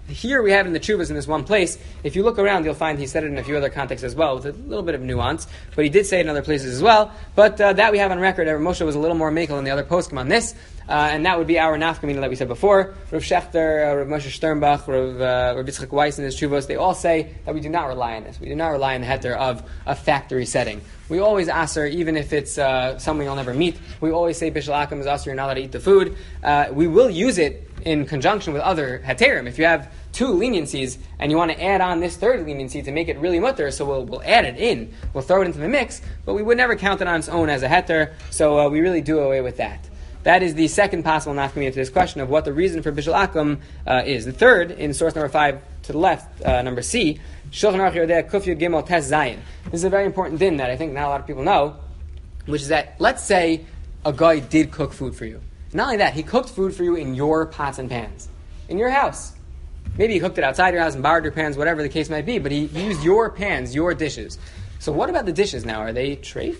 [SPEAKER 1] here we have it in the Chuvas in this one place. If you look around, you'll find he said it in a few other contexts as well, with a little bit of nuance. But he did say it in other places as well. But uh, that we have on record. Rav Moshe was a little more makel than the other poskim on this. Uh, and that would be our nafkamina that we said before. Rav Shechter, uh, Rav Moshe Sternbach, Rav, uh, Rav Yitzchak Weiss in his Chuvos, they all say that we do not rely on this. We do not rely on the heter of a factory setting. We always aser, even if it's uh, someone you'll never meet, we always say bishul akum is aser, you're not allowed to eat the food. Uh, we will use it in conjunction with other heterim. If you have two leniencies and you want to add on this third leniency to make it really mutter, so we'll, we'll add it in, we'll throw it into the mix, but we would never count it on its own as a heter, so uh, we really do away with that. That is the second possible nafkamina to this question of what the reason for bishul akum uh, is. The third, in source number five to the left, uh, number C, Shulchan Aruch Yodea Kuf Yud Gimel Tes Zayin. This is a very important din that I think not a lot of people know, which is that, let's say a guy did cook food for you. Not only that, he cooked food for you in your pots and pans, in your house. Maybe he cooked it outside your house and borrowed your pans, whatever the case might be, but he used your pans, your dishes. So what about the dishes now? Are they treif?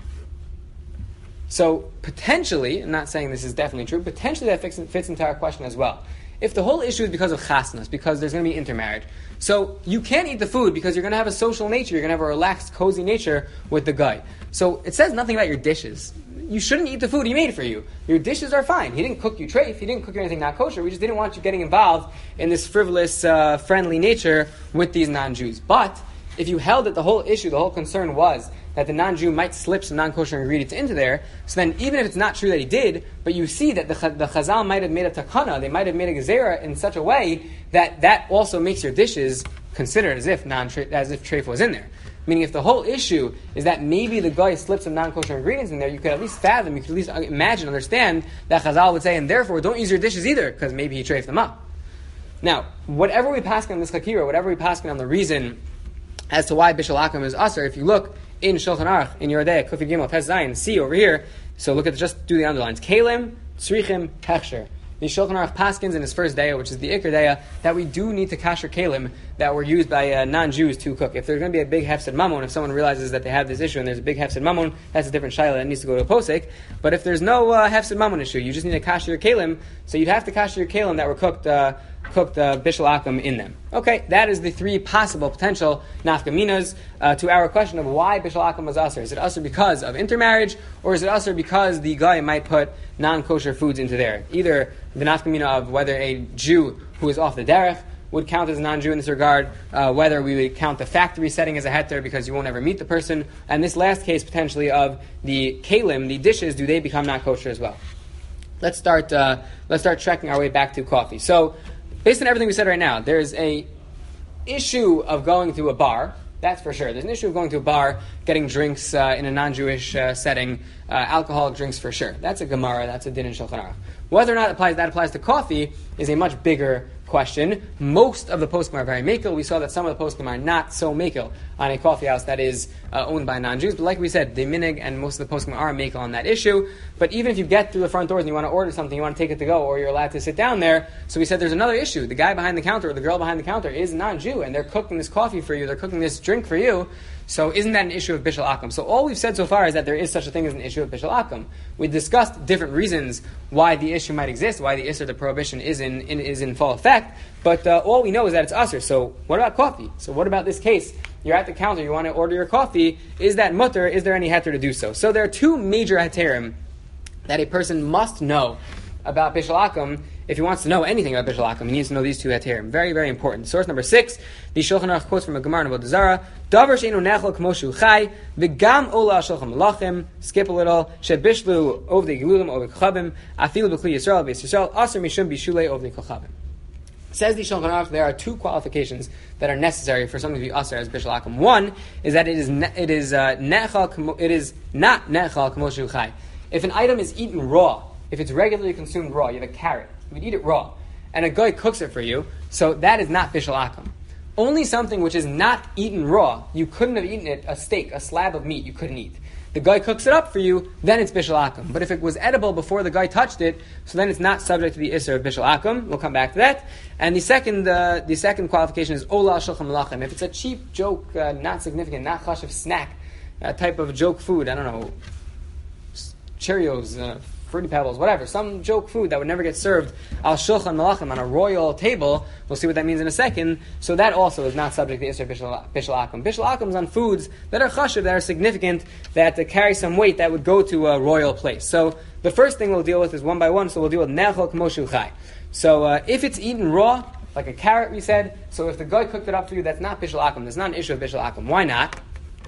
[SPEAKER 1] So potentially, I'm not saying this is definitely true, potentially that fits, fits into our question as well. If the whole issue is because of chasnas, because there's going to be intermarriage, so you can't eat the food because you're going to have a social nature, you're going to have a relaxed, cozy nature with the guy. So it says nothing about your dishes. You shouldn't eat the food he made for you. Your dishes are fine. He didn't cook you treif, he didn't cook you anything not kosher, we just didn't want you getting involved in this frivolous, uh, friendly nature with these non-Jews. But if you held that the whole issue, the whole concern was that the non-Jew might slip some non-kosher ingredients into there, so then even if it's not true that he did, but you see that the, the Chazal might have made a takana, they might have made a gezerah in such a way that that also makes your dishes considered as if non as if treif was in there. Meaning if the whole issue is that maybe the guy slipped some non-kosher ingredients in there, you could at least fathom, you could at least imagine, understand that Chazal would say, and therefore don't use your dishes either, because maybe he treifed them up. Now, whatever we pass on this chakira, whatever we pass on the reason as to why bishul akum is aser, if you look in Shulchan Aruch, in Yordei, Kuf Yud Gimel, Tes Zayin, see over here, so look at the, just do the underlines. Kalim, Tzrichim, Hechsher. The Shulchan Aruch paskins in his first daya, which is the Iker daya, that we do need to kasher kalim that were used by uh, non-Jews to cook. If there's going to be a big hefsed mammon, if someone realizes that they have this issue and there's a big hefsed mammon, that's a different shayla that needs to go to a posek. But if there's no uh, hefsed mammon issue, you just need to kasher your kalim, so you'd have to kasher your kalim that were cooked uh, cooked uh, bishul akum in them. Okay, that is the three possible potential nafkaminas uh, to our question of why bishul akum was aser. Is it aser because of intermarriage, or is it aser because the guy might put non-kosher foods into there? Either the nafkamina of whether a Jew who is off the derech would count as a non-Jew in this regard, uh, whether we would count the factory setting as a heter because you won't ever meet the person, and this last case potentially of the kalim, the dishes, do they become not kosher as well? Let's start. Uh, let's start tracking our way back to coffee. So, based on everything we said right now, there's a issue of going to a bar. That's for sure. There's an issue of going to a bar, getting drinks uh, in a non-Jewish uh, setting, uh, alcoholic drinks for sure. That's a Gemara. That's a din in Shulchan Aruch. Whether or not applies, that applies to coffee is a much bigger question. Most of the poskim are very makel. We saw that some of the poskim are not so makel on a coffee house that is uh, owned by non-Jews. But like we said, the minig and most of the poskim are makel on that issue. But even if you get through the front doors and you want to order something, you want to take it to go, or you're allowed to sit down there. So we said there's another issue. The guy behind the counter or the girl behind the counter is non-Jew, and they're cooking this coffee for you. They're cooking this drink for you. So isn't that an issue of bishul akum? So all we've said so far is that there is such a thing as an issue of bishul akum. We discussed different reasons why the issue might exist, why the issur, the prohibition, is in, in is in full effect. But uh, all we know is that it's usher. So what about coffee? So what about this case? You're at the counter, you want to order your coffee. Is that mutter? Is there any heter to do so? So there are two major heterim that a person must know about bishul akum. If he wants to know anything about bishul akum, he needs to know these two heterim. Very, very important. Source number six, the Shulchan Aruch quotes from a Gemara in Avodah Zarah. Davar she'enu nechel k'mo shu chai, v'gam ola shulchan malachim. Skip a little. Shebishlu ovdei gilulim ovdei kochavim. Afilu b'kli Yisrael b'Yis Yisrael. Aser mishum bishulei ovdei kochavim. Says the Shulchan Aruch, there are two qualifications that are necessary for something to be aser as bishul akum. One is that it is ne- it is uh, nechel. It is not nechel k'mo shu chai. If an item is eaten raw, if it's regularly consumed raw, you have a carrot, you would eat it raw, and a guy cooks it for you, so that is not bishul akum. Only something which is not eaten raw, you couldn't have eaten it, a steak, a slab of meat, you couldn't eat. The guy cooks it up for you, then it's bishul akum. But if it was edible before the guy touched it, so then it's not subject to the issur of bishul akum. We'll come back to that. And the second, uh, the second qualification is ola shulchan malachim. If it's a cheap joke, uh, not significant, not chashuv snack, uh, type of joke food, I don't know, Cheerios, uh, Fruity Pebbles, whatever, some joke food that would never get served al shulchan malachim, on a royal table. We'll see what that means in a second. So that also is not subject to Isser Bishul Akum. Bishul Akum is on foods that are chashuv, that are significant, that uh, carry some weight, that would go to a royal place. So the first thing we'll deal with is one by one. So we'll deal with nechel k'mo shu chai. So uh, if it's eaten raw, like a carrot, we said, so if the guy cooked it up for you, that's not Bishul Akum. That's not an issue of Bishul Akum. Why not?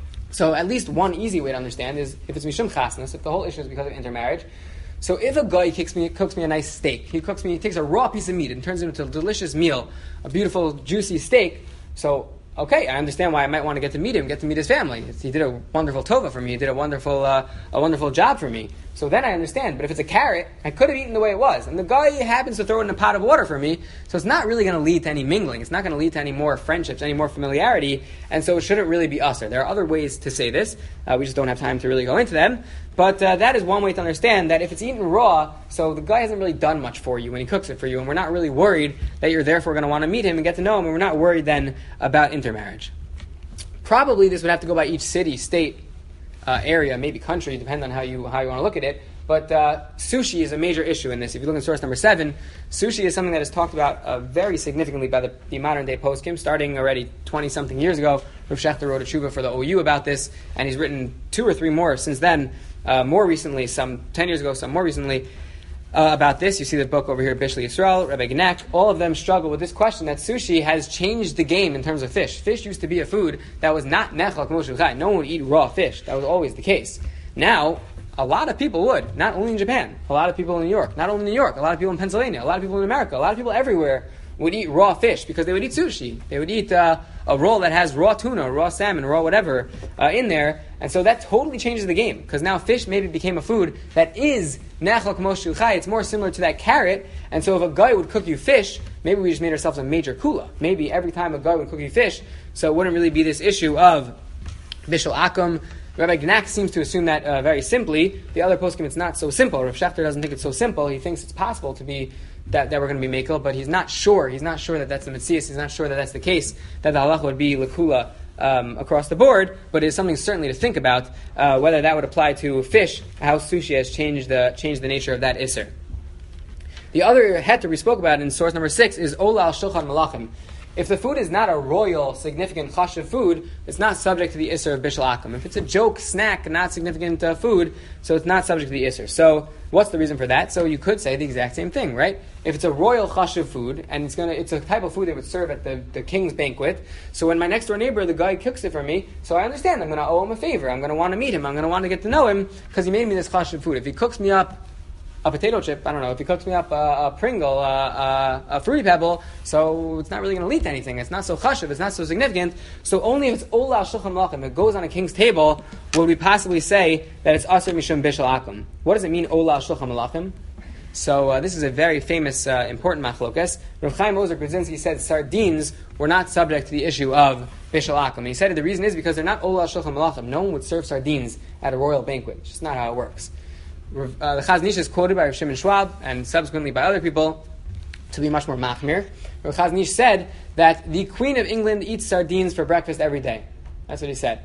[SPEAKER 1] So at least one easy way to understand is if it's mishum chasnas, if the whole issue is because of intermarriage. So if a guy cooks me, cooks me a nice steak, he cooks me, he takes a raw piece of meat and turns it into a delicious meal, a beautiful, juicy steak. So, okay, I understand why I might want to get to meet him, get to meet his family. He did a wonderful tova for me. He did a wonderful, uh, a wonderful job for me. So then I understand. But if it's a carrot, I could have eaten the way it was, and the guy happens to throw it in a pot of water for me, so it's not really going to lead to any mingling. It's not going to lead to any more friendships, any more familiarity, and so it shouldn't really be usher. There are other ways to say this. Uh, we just don't have time to really go into them. But uh, that is one way to understand that if it's eaten raw, so the guy hasn't really done much for you when he cooks it for you, and we're not really worried that you're therefore going to want to meet him and get to know him, and we're not worried then about intermarriage. Probably this would have to go by each city, state, uh, area, maybe country, depending on how you how you want to look at it. But uh, sushi is a major issue in this. If you look in source number seven, sushi is something that is talked about uh, very significantly by the, the modern-day poskim, starting already twenty-something years ago. Rav Shechter wrote a tshuva for the O U about this, and he's written two or three more since then, uh, more recently, some ten years ago, some more recently, uh, about this. You see the book over here, Bishli Yisrael, Rebbe Gnak. All of them struggle with this question that sushi has changed the game in terms of fish. Fish used to be a food that was not nechal k'mo shu chai. No one would eat raw fish. That was always the case. Now, a lot of people would, not only in Japan, a lot of people in New York, not only in New York, a lot of people in Pennsylvania, a lot of people in America, a lot of people everywhere would eat raw fish because they would eat sushi. They would eat uh, a roll that has raw tuna, raw salmon, raw whatever uh, in there. And so that totally changes the game because now fish maybe became a food that is nechal k'mo shu chai. It's more similar to that carrot. And so if a guy would cook you fish, maybe we just made ourselves a major kula. Maybe every time a guy would cook you fish, so it wouldn't really be this issue of bishul akum. Rabbi Gnak seems to assume that uh, very simply. The other poskim, it's not so simple. Rav Shechter doesn't think it's so simple. He thinks it's possible to be that, that we're going to be mekel, but he's not sure. He's not sure that that's the Metzias. He's not sure that that's the case, that the halacha would be lekula um, across the board, but it's something certainly to think about, uh, whether that would apply to fish, how sushi has changed the, changed the nature of that isser. The other heter we spoke about in source number six is ola al shulchan malachim. If the food is not a royal, significant chashuv food, it's not subject to the isser of bishul akum. If it's a joke, snack, not significant uh, food, so it's not subject to the isser. So what's the reason for that? So you could say the exact same thing, right? If it's a royal chashuv food, and it's gonna, it's a type of food they would serve at the, the king's banquet, so when my next door neighbor, the guy cooks it for me, so I understand I'm going to owe him a favor. I'm going to want to meet him. I'm going to want to get to know him because he made me this chashuv food. If he cooks me up a potato chip, I don't know, if he cooks me up a, a Pringle, a, a, a Fruity Pebble, so it's not really going to lead to anything. It's not so chashuv, it's not so significant. So only if it's ola shulchan malachim, it goes on a king's table, would we possibly say that it's aser mishum bishul akum. What does it mean, ola shulchan malachim? So uh, this is a very famous, uh, important machlokas. Rav Chaim Ozer Krudzinski said sardines were not subject to the issue of bishul akum. And he said the reason is because they're not ola shulchan malachim. No one would serve sardines at a royal banquet. It's just not how it works. Uh, the Chazon Ish is quoted by Rav Shimon Schwab and subsequently by other people to be much more machmir. Rav Chazon Ish said that the Queen of England eats sardines for breakfast every day. That's what he said.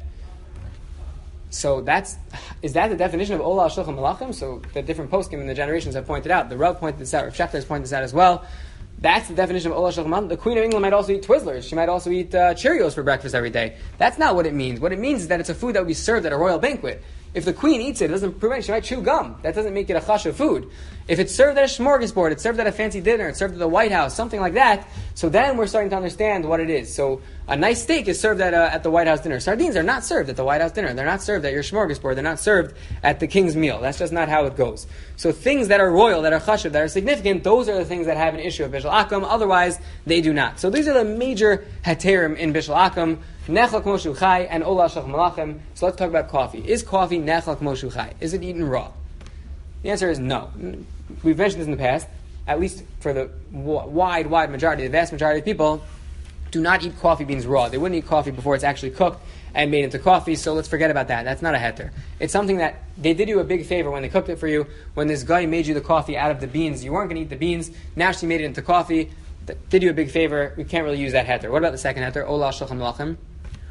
[SPEAKER 1] So that's is that the definition of ola shulchan malachim? So the different poskim in the generations have pointed out. The Rav pointed this out. Rav Shechter has pointed this out as well. That's the definition of ola shulchan malachim. The Queen of England might also eat Twizzlers. She might also eat uh, Cheerios for breakfast every day. That's not what it means. What it means is that it's a food that would be served at a royal banquet. If the queen eats it, it doesn't prevent it. She might chew gum. That doesn't make it a chashuv food. If it's served at a smorgasbord, it's served at a fancy dinner, it's served at the White House, something like that, so then we're starting to understand what it is. So a nice steak is served at, a, at the White House dinner. Sardines are not served at the White House dinner. They're not served at your smorgasbord. They're not served at the king's meal. That's just not how it goes. So things that are royal, that are chashuv, that are significant, those are the things that have an issue of bishul akum. Otherwise, they do not. So these are the major heterim in bishul akum. Nechal k'mo shu chai and ola shulchan malachim. So let's talk about coffee. Is coffee nechal k'mo shu chai? Is it eaten raw? The answer is no. We've mentioned this in the past. At least for the wide, wide majority, the vast majority of people do not eat coffee beans raw. They wouldn't eat coffee before it's actually cooked and made into coffee, so let's forget about that. That's not a heter. It's something that they did you a big favor when they cooked it for you. When this guy made you the coffee out of the beans, you weren't going to eat the beans. Now she made it into coffee. Did you a big favor. We can't really use that heter. What about the second heter? Ola shulchan malachim.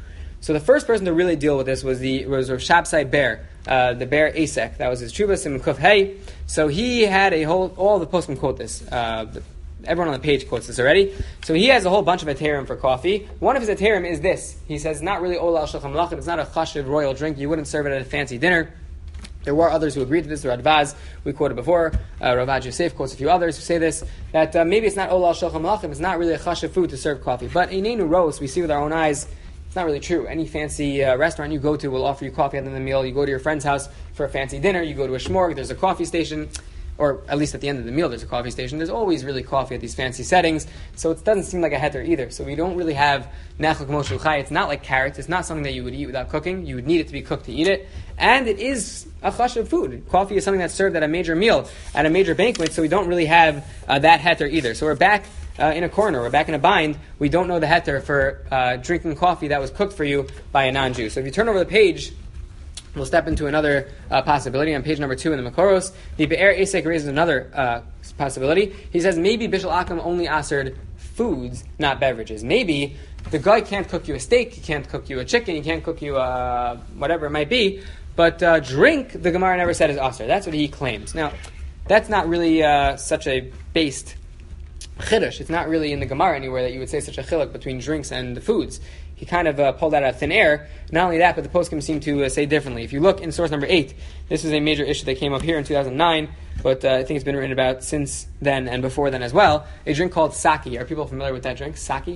[SPEAKER 1] So the first person to really deal with this was the was Rav Shabsai Ber, uh, the Ber Asek. That was his Tshuva Sim Kuf Hey. So he had a whole, all the poskim quote this. Uh, the, everyone on the page quotes this already. So he has a whole bunch of heterim for coffee. One of his heterim is this. He says, not really Ola al Shulchan Malachim. It's not a chashiv royal drink. You wouldn't serve it at a fancy dinner. There were others who agreed to this. The Radvaz, we quoted before. Uh, Ravad Yosef quotes a few others who say this, that uh, maybe it's not Ola al Shulchan Malachim. It's not really a chashiv food to serve coffee. But Einenu Ros, we see with our own eyes, it's not really true. Any fancy uh, restaurant you go to will offer you coffee at the end of the meal. You go to your friend's house for a fancy dinner. You go to a shmorg. There's a coffee station. Or at least at the end of the meal, there's a coffee station. There's always really coffee at these fancy settings. So it doesn't seem like a heter either. So we don't really have nachal k'mo chai. It's not like carrots. It's not something that you would eat without cooking. You would need it to be cooked to eat it. And it is a chashav food. Coffee is something that's served at a major meal, at a major banquet. So we don't really have uh, that heter either. So we're back uh, in a corner. We're back in a bind. We don't know the heter for uh, drinking coffee that was cooked for you by a non-Jew. So if you turn over the page, we'll step into another uh, possibility on page number two in the Makoros. The Be'er Asek raises another uh, possibility. He says maybe Bishul Akum only asered foods, not beverages. Maybe the guy can't cook you a steak, he can't cook you a chicken, he can't cook you uh, whatever it might be, but uh, drink, the Gemara never said is aser. That's what he claims. Now, that's not really uh, such a based chiddush. It's not really in the Gemara anywhere that you would say such a chiluk between drinks and the foods. He kind of uh, pulled that out of thin air. Not only that, but the poskim seem to uh, say differently. If you look in source number eight, this is a major issue that came up here in two thousand nine, but uh, I think it's been written about since then and before then as well. A drink called sake. Are people familiar with that drink? Sake?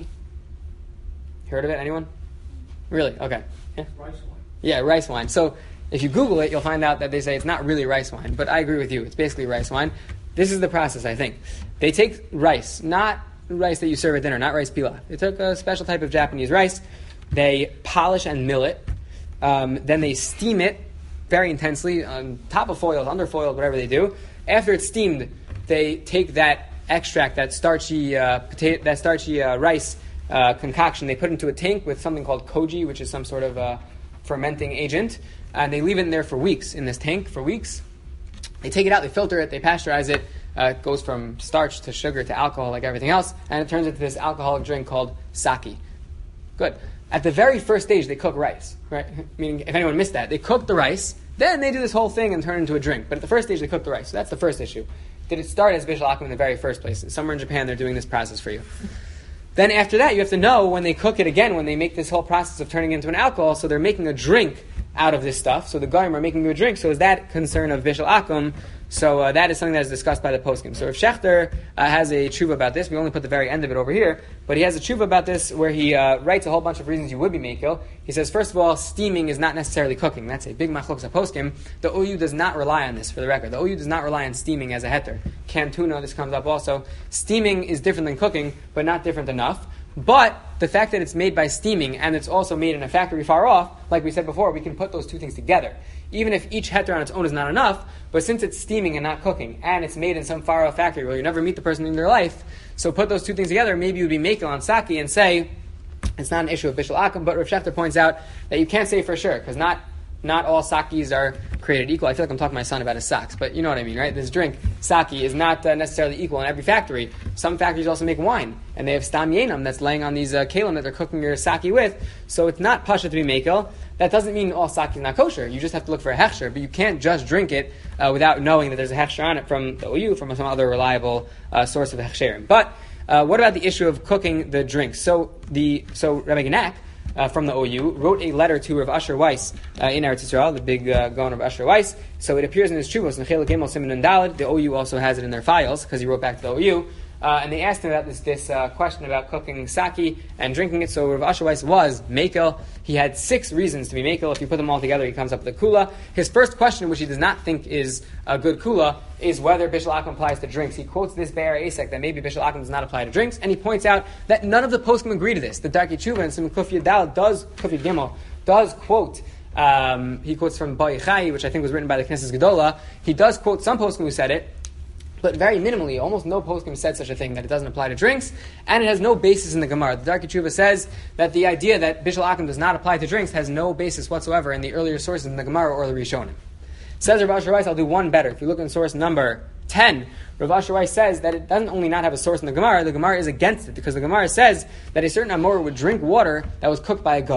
[SPEAKER 1] Heard of it? Anyone? Really? Okay. Yeah?
[SPEAKER 2] Rice wine.
[SPEAKER 1] Yeah, rice wine. So if you Google it, you'll find out that they say it's not really rice wine, but I agree with you. It's basically rice wine. This is the process, I think. They take rice, not rice that you serve at dinner, not rice pilaf. They took a special type of Japanese rice. They polish and mill it. Um, then they steam it very intensely on top of foils, under foils, whatever they do. After it's steamed, they take that extract, that starchy uh, potato, that starchy uh, rice uh, concoction. They put it into a tank with something called koji, which is some sort of uh, fermenting agent, and they leave it in there for weeks in this tank for weeks. They take it out, they filter it, they pasteurize it. Uh, it goes from starch to sugar to alcohol like everything else, and it turns into this alcoholic drink called sake. Good. At the very first stage, they cook rice, right? Meaning, if anyone missed that, they cook the rice, then they do this whole thing and turn it into a drink. But at the first stage, they cook the rice. So that's the first issue. Did it start as Bishul Akum in the very first place? Somewhere in Japan, they're doing this process for you. Then after that, you have to know when they cook it again, when they make this whole process of turning it into an alcohol, so they're making a drink out of this stuff. So the Goyim are making you a drink. So is that concern of Bishul Akum? So uh, that is something that is discussed by the poskim. So if Shechter uh, has a tshuva about this, we only put the very end of it over here, but he has a tshuva about this where he uh, writes a whole bunch of reasons you would be makil. He says, first of all, steaming is not necessarily cooking. That's a big machlokes of poskim. The O U does not rely on this, for the record. The O U does not rely on steaming as a heter. Cantuna, this comes up also. Steaming is different than cooking, but not different enough. But the fact that it's made by steaming and it's also made in a factory far off, like we said before, we can put those two things together. Even if each heter on its own is not enough, but since it's steaming and not cooking, and it's made in some far off factory where you never meet the person in their life, so put those two things together, maybe you would be makel on sake and say, it's not an issue of Bishul Akum, but Rav Shechter points out that you can't say for sure, because not not all sakis are created equal. I feel like I'm talking to my son about his socks, but you know what I mean, right? This drink, sake, is not uh, necessarily equal in every factory. Some factories also make wine, and they have stam yenam that's laying on these uh, kalim that they're cooking your sake with, so it's not pasha to be mekel. That doesn't mean all sake is not kosher. You just have to look for a hechsher, but you can't just drink it uh, without knowing that there's a hechsher on it from the O U, from some other reliable uh, source of hechsherim. But uh, what about the issue of cooking the drinks? So the so Rabbi Genak, Uh, from the O U, wrote a letter to Rav Asher Weiss uh, in Eretz Yisrael, the big uh, Gaon of Asher Weiss. So it appears in his Chuvos, in Chelek Gimel Siman and Daled. The O U also has it in their files, because he wrote back to the O U. Uh, and they asked him about this, this uh, question about cooking sake and drinking it. So Rav Asher Weiss was mekel. He had six reasons to be mekel. If you put them all together, he comes up with a kula. His first question, which he does not think is a good kula, is whether Bishul Akum applies to drinks. He quotes this Be'er Asek that maybe Bishul Akum does not apply to drinks, and he points out that none of the poskim agree to this. The Darkei Tshuva and Simon Kuf Yadal does, Kuf Yad Gimel, does quote, um, he quotes from Bai Chai, which I think was written by the Knesset Gedola. He does quote some poskim who said it, but very minimally. Almost no poskim said such a thing, that it doesn't apply to drinks, and it has no basis in the Gemara. The Darkei Tshuva says that the idea that Bishul Akum does not apply to drinks has no basis whatsoever in the earlier sources in the Gemara or the Rishonim. Says Rav Asher Weiss, I'll do one better. If you look in source number ten, Rav Asher Weiss says that it doesn't only not have a source in the Gemara, the Gemara is against it, because the Gemara says that a certain Amor would drink water that was cooked by a guy.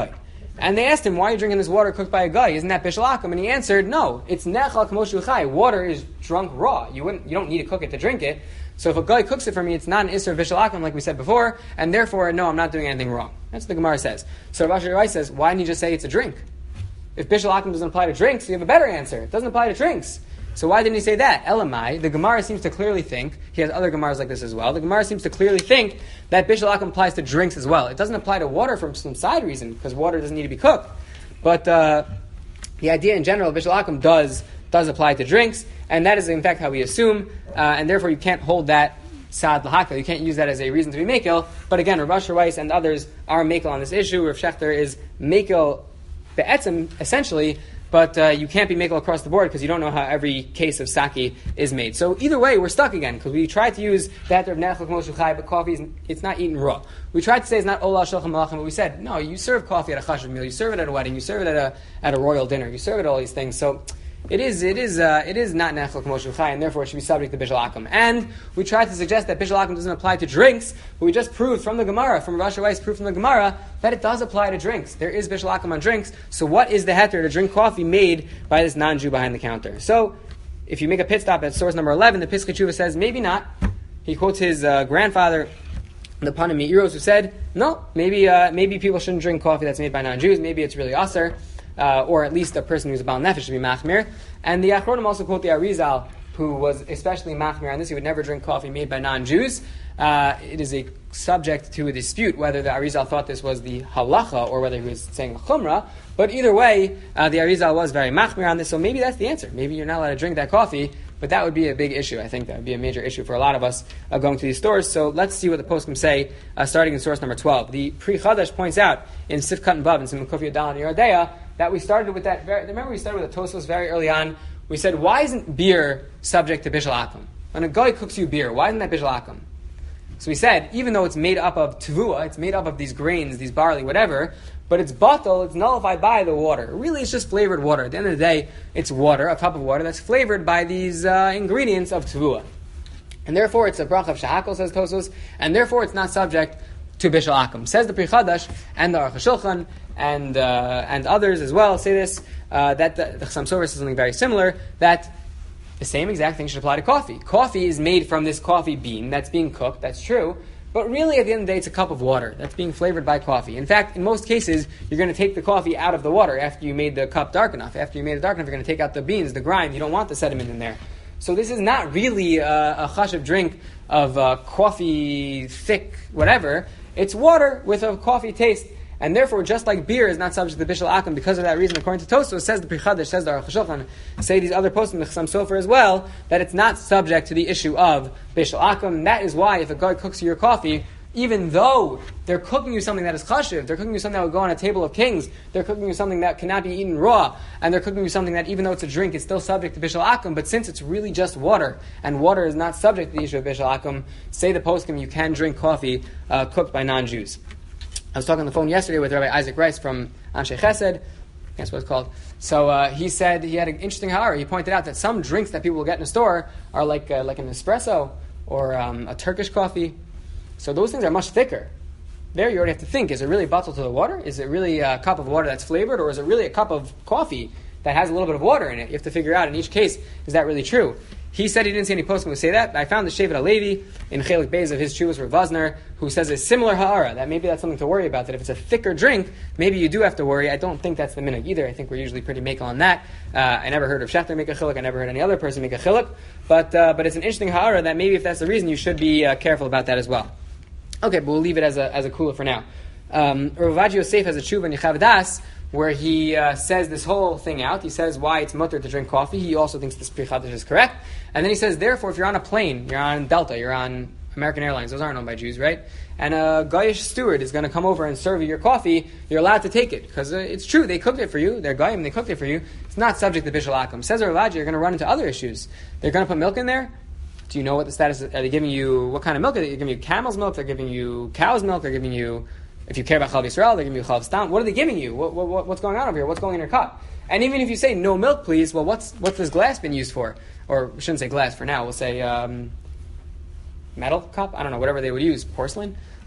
[SPEAKER 1] And they asked him, why are you drinking this water cooked by a guy? Isn't that bishul akum? And he answered, no, it's nechal k'moshu chai. Water is drunk raw. You wouldn't, you don't need to cook it to drink it. So if a guy cooks it for me, it's not an isser of bishul akum, like we said before, and therefore, no, I'm not doing anything wrong. That's what the Gemara says. So Rav Asher says, why didn't you just say it's a drink? If bishul akum doesn't apply to drinks, you have a better answer. It doesn't apply to drinks. So why didn't he say that? Elamai, the Gemara seems to clearly think, he has other Gemaras like this as well, the Gemara seems to clearly think that bishul akum applies to drinks as well. It doesn't apply to water for some side reason, because water doesn't need to be cooked. But uh, the idea in general, bishul akum does, does apply to drinks, and that is in fact how we assume, uh, and therefore you can't hold that sad lahakal. You can't use that as a reason to be mekel. But again, Rav Asher Weiss and others are mekel on this issue. Rav Shechter is mekel be'etzem, essentially, but uh, you can't be mekel across the board because you don't know how every case of sake is made. So either way, we're stuck again because we tried to use that of nechel k'moshu chai, but coffee is it's not eaten raw. We tried to say it's not olah shulchan malachim, but we said no. You serve coffee at a chashuv meal, you serve it at a wedding, you serve it at a at a royal dinner, you serve it at all these things. So it is it is uh, it is not nechel k'moshu chai, and therefore it should be subject to bishul akum. And we tried to suggest that bishul akum doesn't apply to drinks, but we just proved from the Gemara, from Rav Asher Weiss proved from the Gemara, that it does apply to drinks. There is bishul akum on drinks. So what is the heter to drink coffee made by this non-Jew behind the counter? So if you make a pit stop at source number eleven, the Pischei Teshuva says maybe not. He quotes his uh, grandfather, the Panim Me'iros, who said no, maybe uh, maybe people shouldn't drink coffee that's made by non-Jews. Maybe it's really aser. Uh, or at least a person who's a Baal Nefesh should be machmir. And the Achronim also quote the Arizal, who was especially machmir on this. He would never drink coffee made by non-Jews. Uh, it is a subject to a dispute whether the Arizal thought this was the halacha or whether he was saying chumrah. But either way, uh, the Arizal was very machmir on this, so maybe that's the answer. Maybe you're not allowed to drink that coffee, but that would be a big issue. I think that would be a major issue for a lot of us uh, going to these stores. So let's see what the poskim say, uh, starting in source number twelve. The Pri Chadash points out in Sifkat and Bav and Simon Kufiyah Dal and Yerodea that we started with that. Very, remember, we started with the Tosfos very early on. We said, why isn't beer subject to bishul akum? When a guy cooks you beer, why isn't that bishul akum? So we said, even though it's made up of tevua, it's made up of these grains, these barley, whatever, but it's batal, it's nullified by the water. Really, it's just flavored water. At the end of the day, it's water, a cup of water that's flavored by these uh, ingredients of tevua. And therefore, it's a brach of shahakol, says Tosfos, and therefore it's not subject to bishul akum. Says the Pri Chadash and the Aruch HaShulchan and uh, and others as well say this, uh, that the, the Chassam Sofer says something very similar, that the same exact thing should apply to coffee. Coffee is made from this coffee bean that's being cooked, that's true, but really at the end of the day it's a cup of water that's being flavored by coffee. In fact, in most cases, you're going to take the coffee out of the water after you made the cup dark enough. After you made it dark enough, you're going to take out the beans, the grind. You don't want the sediment in there. So this is not really a, a chashuv drink of uh, coffee, thick, whatever. It's water with a coffee taste. And therefore, just like beer is not subject to bishul akum, because of that reason, according to Tosfos, says the Pri Chadash, says the Aruch HaShulchan, say these other poskim, the Chassam Sofer as well, that it's not subject to the issue of bishul akum. And that is why, if a guy cooks you your coffee, even though they're cooking you something that is chashuv, they're cooking you something that would go on a table of kings, they're cooking you something that cannot be eaten raw, and they're cooking you something that, even though it's a drink, it's still subject to bishul akum. But since it's really just water, and water is not subject to the issue of bishul akum, say the poskim, you can drink coffee uh, cooked by non-Jews. I was talking on the phone yesterday with Rabbi Isaac Rice from Anshe Chesed. That's what it's called. So uh, he said he had an interesting ha'ara. He pointed out that some drinks that people will get in a store are like uh, like an espresso or um, a Turkish coffee. So those things are much thicker. There you already have to think, is it really bottled to the water? Is it really a cup of water that's flavored? Or is it really a cup of coffee that has a little bit of water in it? You have to figure out in each case, is that really true? He said he didn't see any poskim who say that. I found the Shevet HaLevi in Chelik Beis of his Chuvas for Vazner, who says a similar ha'ara, that maybe that's something to worry about, that if it's a thicker drink, maybe you do have to worry. I don't think that's the minhag either. I think we're usually pretty makel on that. Uh, I never heard of Shechter make a chiluk. I never heard any other person make a chiluk. But uh, but it's an interesting ha'ara that maybe if that's the reason, you should be uh, careful about that as well. Okay, but we'll leave it as a as a kula for now. Um, Rav Ovadia Yosef has a tshuva in Yechav Das, where he uh, says this whole thing out. He says why it's mutter to drink coffee. He also thinks this Pri Chadash is correct. And then he says, therefore, if you're on a plane, you're on Delta, you're on American Airlines, those aren't owned by Jews, right? And a Goyish steward is going to come over and serve you your coffee, you're allowed to take it. Because uh, it's true, they cooked it for you, they're Goyim, they cooked it for you. It's not subject to bishul akum. Says Rav Ovadia, you're going to run into other issues. They're going to put milk in there. Do you know what the status is? Are they giving you, what kind of milk? Are they giving you camel's milk? They're giving you cow's milk? They're giving you, if you care about Chalav Yisrael, they're giving you Chalav Stam. What are they giving you? What, what, what's going on over here? What's going in your cup? And even if you say no milk, please, well, what's what's this glass been used for? Or we shouldn't say glass for now. We'll say um, metal cup. I don't know, whatever they would use, porcelain.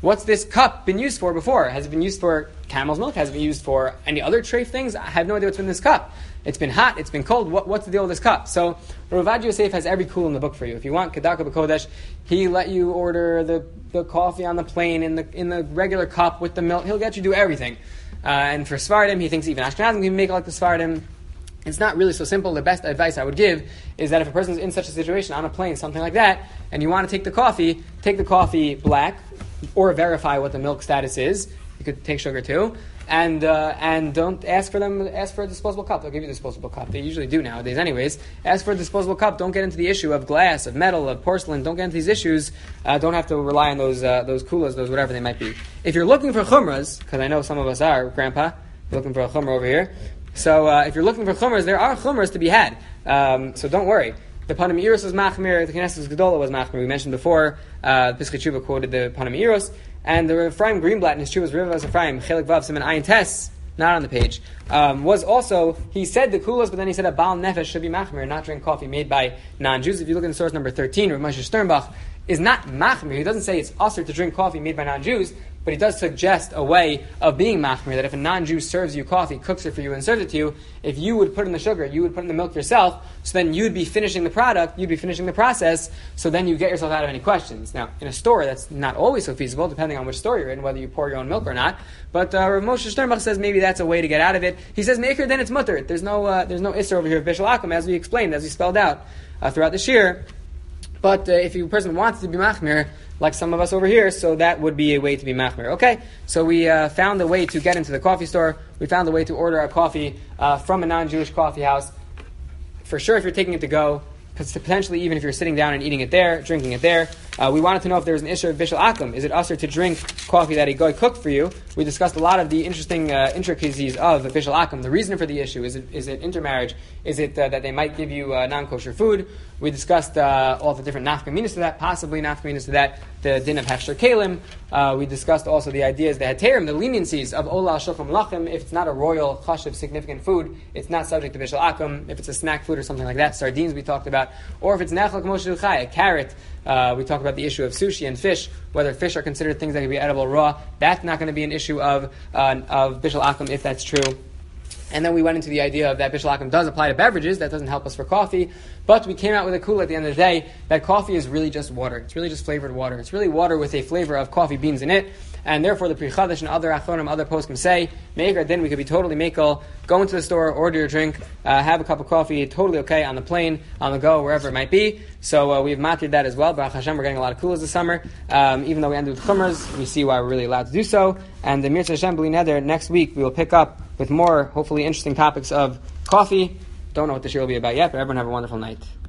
[SPEAKER 1] What's this cup been used for before? Has it been used for camel's milk? Has it been used for any other treif things? I have no idea what's been in this cup. It's been hot, it's been cold. What, what's the deal with this cup? So Rav Ovadia Yosef has every cool in the book for you. If you want Kedarka B'Kodesh, he let you order the, the coffee on the plane in the in the regular cup with the milk. He'll get you to do everything. Uh, and for Sfardim, he thinks even Ashkenazim can make it like the Sfardim. It's not really so simple. The best advice I would give is that if a person's in such a situation on a plane, something like that, and you want to take the coffee, take the coffee black, or verify what the milk status is. You could take sugar too, and uh, and don't ask for them. Ask for a disposable cup. They'll give you a disposable cup. They usually do nowadays, anyways. Ask for a disposable cup. Don't get into the issue of glass, of metal, of porcelain. Don't get into these issues. Uh, don't have to rely on those uh, those kulas, those whatever they might be. If you're looking for chumras, because I know some of us are, Grandpa, you're looking for a chumra over here. So uh, if you're looking for chumras, there are chumras to be had. Um, so don't worry. The Panim Eiros was machmir. The Knesset Gedolah was machmir. We mentioned before. Uh, Pischei Teshuva quoted the Panim Eiros, and the Ephraim Greenblatt in his Teshuvas Rivas Ephraim Chelik Vav Siman Ayin Tes, not on the page, um, was also, he said the kulas, but then he said a Baal Nefesh should be machmir, not drink coffee made by non-Jews. If you look at the source number thirteen, Rav Moshe Sternbach is not machmir. He doesn't say it's usher to drink coffee made by non-Jews, but he does suggest a way of being machmir, that if a non-Jew serves you coffee, cooks it for you, and serves it to you, if you would put in the sugar, you would put in the milk yourself, so then you'd be finishing the product, you'd be finishing the process, so then you get yourself out of any questions. Now, in a store, that's not always so feasible, depending on which store you're in, whether you pour your own milk or not, but uh, Rav Moshe Sternbach says maybe that's a way to get out of it. He says, maker, then it's mutter. There's no uh, there's no isser over here of bishul akum, as we explained, as we spelled out uh, throughout this year. But uh, if a person wants to be machmir, like some of us over here, so that would be a way to be machmir. Okay, so we uh, found a way to get into the coffee store. We found a way to order a coffee uh, from a non-Jewish coffee house. For sure, if you're taking it to go, potentially even if you're sitting down and eating it there, drinking it there. Uh, we wanted to know if there was an issue of bishul akum. Is it usher to drink coffee that a goy cooked for you? We discussed a lot of the interesting uh, intricacies of bishul akum. The reason for the issue, is it is it intermarriage? Is it uh, that they might give you uh, non-kosher food? We discussed uh, all the different nafkaminas to that, possibly nafkaminas to that, the din of hefsher kalim. Uh, we discussed also the ideas, the heterim, the leniencies of ola shulchan lachem. If it's not a royal, chashiv, significant food, it's not subject to bishul akum. If it's a snack food or something like that, sardines we talked about, or if it's nechlak moshe chai, a carrot. Uh, we talked about the issue of sushi and fish, whether fish are considered things that can be edible raw. That's not going to be an issue of uh, of bishul akum if that's true. And then we went into the idea of that bishul akum does apply to beverages. That doesn't help us for coffee. But we came out with a kula at the end of the day that coffee is really just water. It's really just flavored water. It's really water with a flavor of coffee beans in it. And therefore the Pri Chadash and other achronim, other poskim say, Meikar, then we could be totally makel, go into the store, order your drink, uh, have a cup of coffee, totally okay, on the plane, on the go, wherever it might be. So uh, we've mastered that as well. Baruch Hashem, we're getting a lot of kulas this summer. Um, even though we ended with chumras, we see why we're really allowed to do so. And the Mirza Hashem B'li Neder, next week we will pick up with more, hopefully interesting topics of coffee. Don't know what the show will be about yet, but everyone have a wonderful night.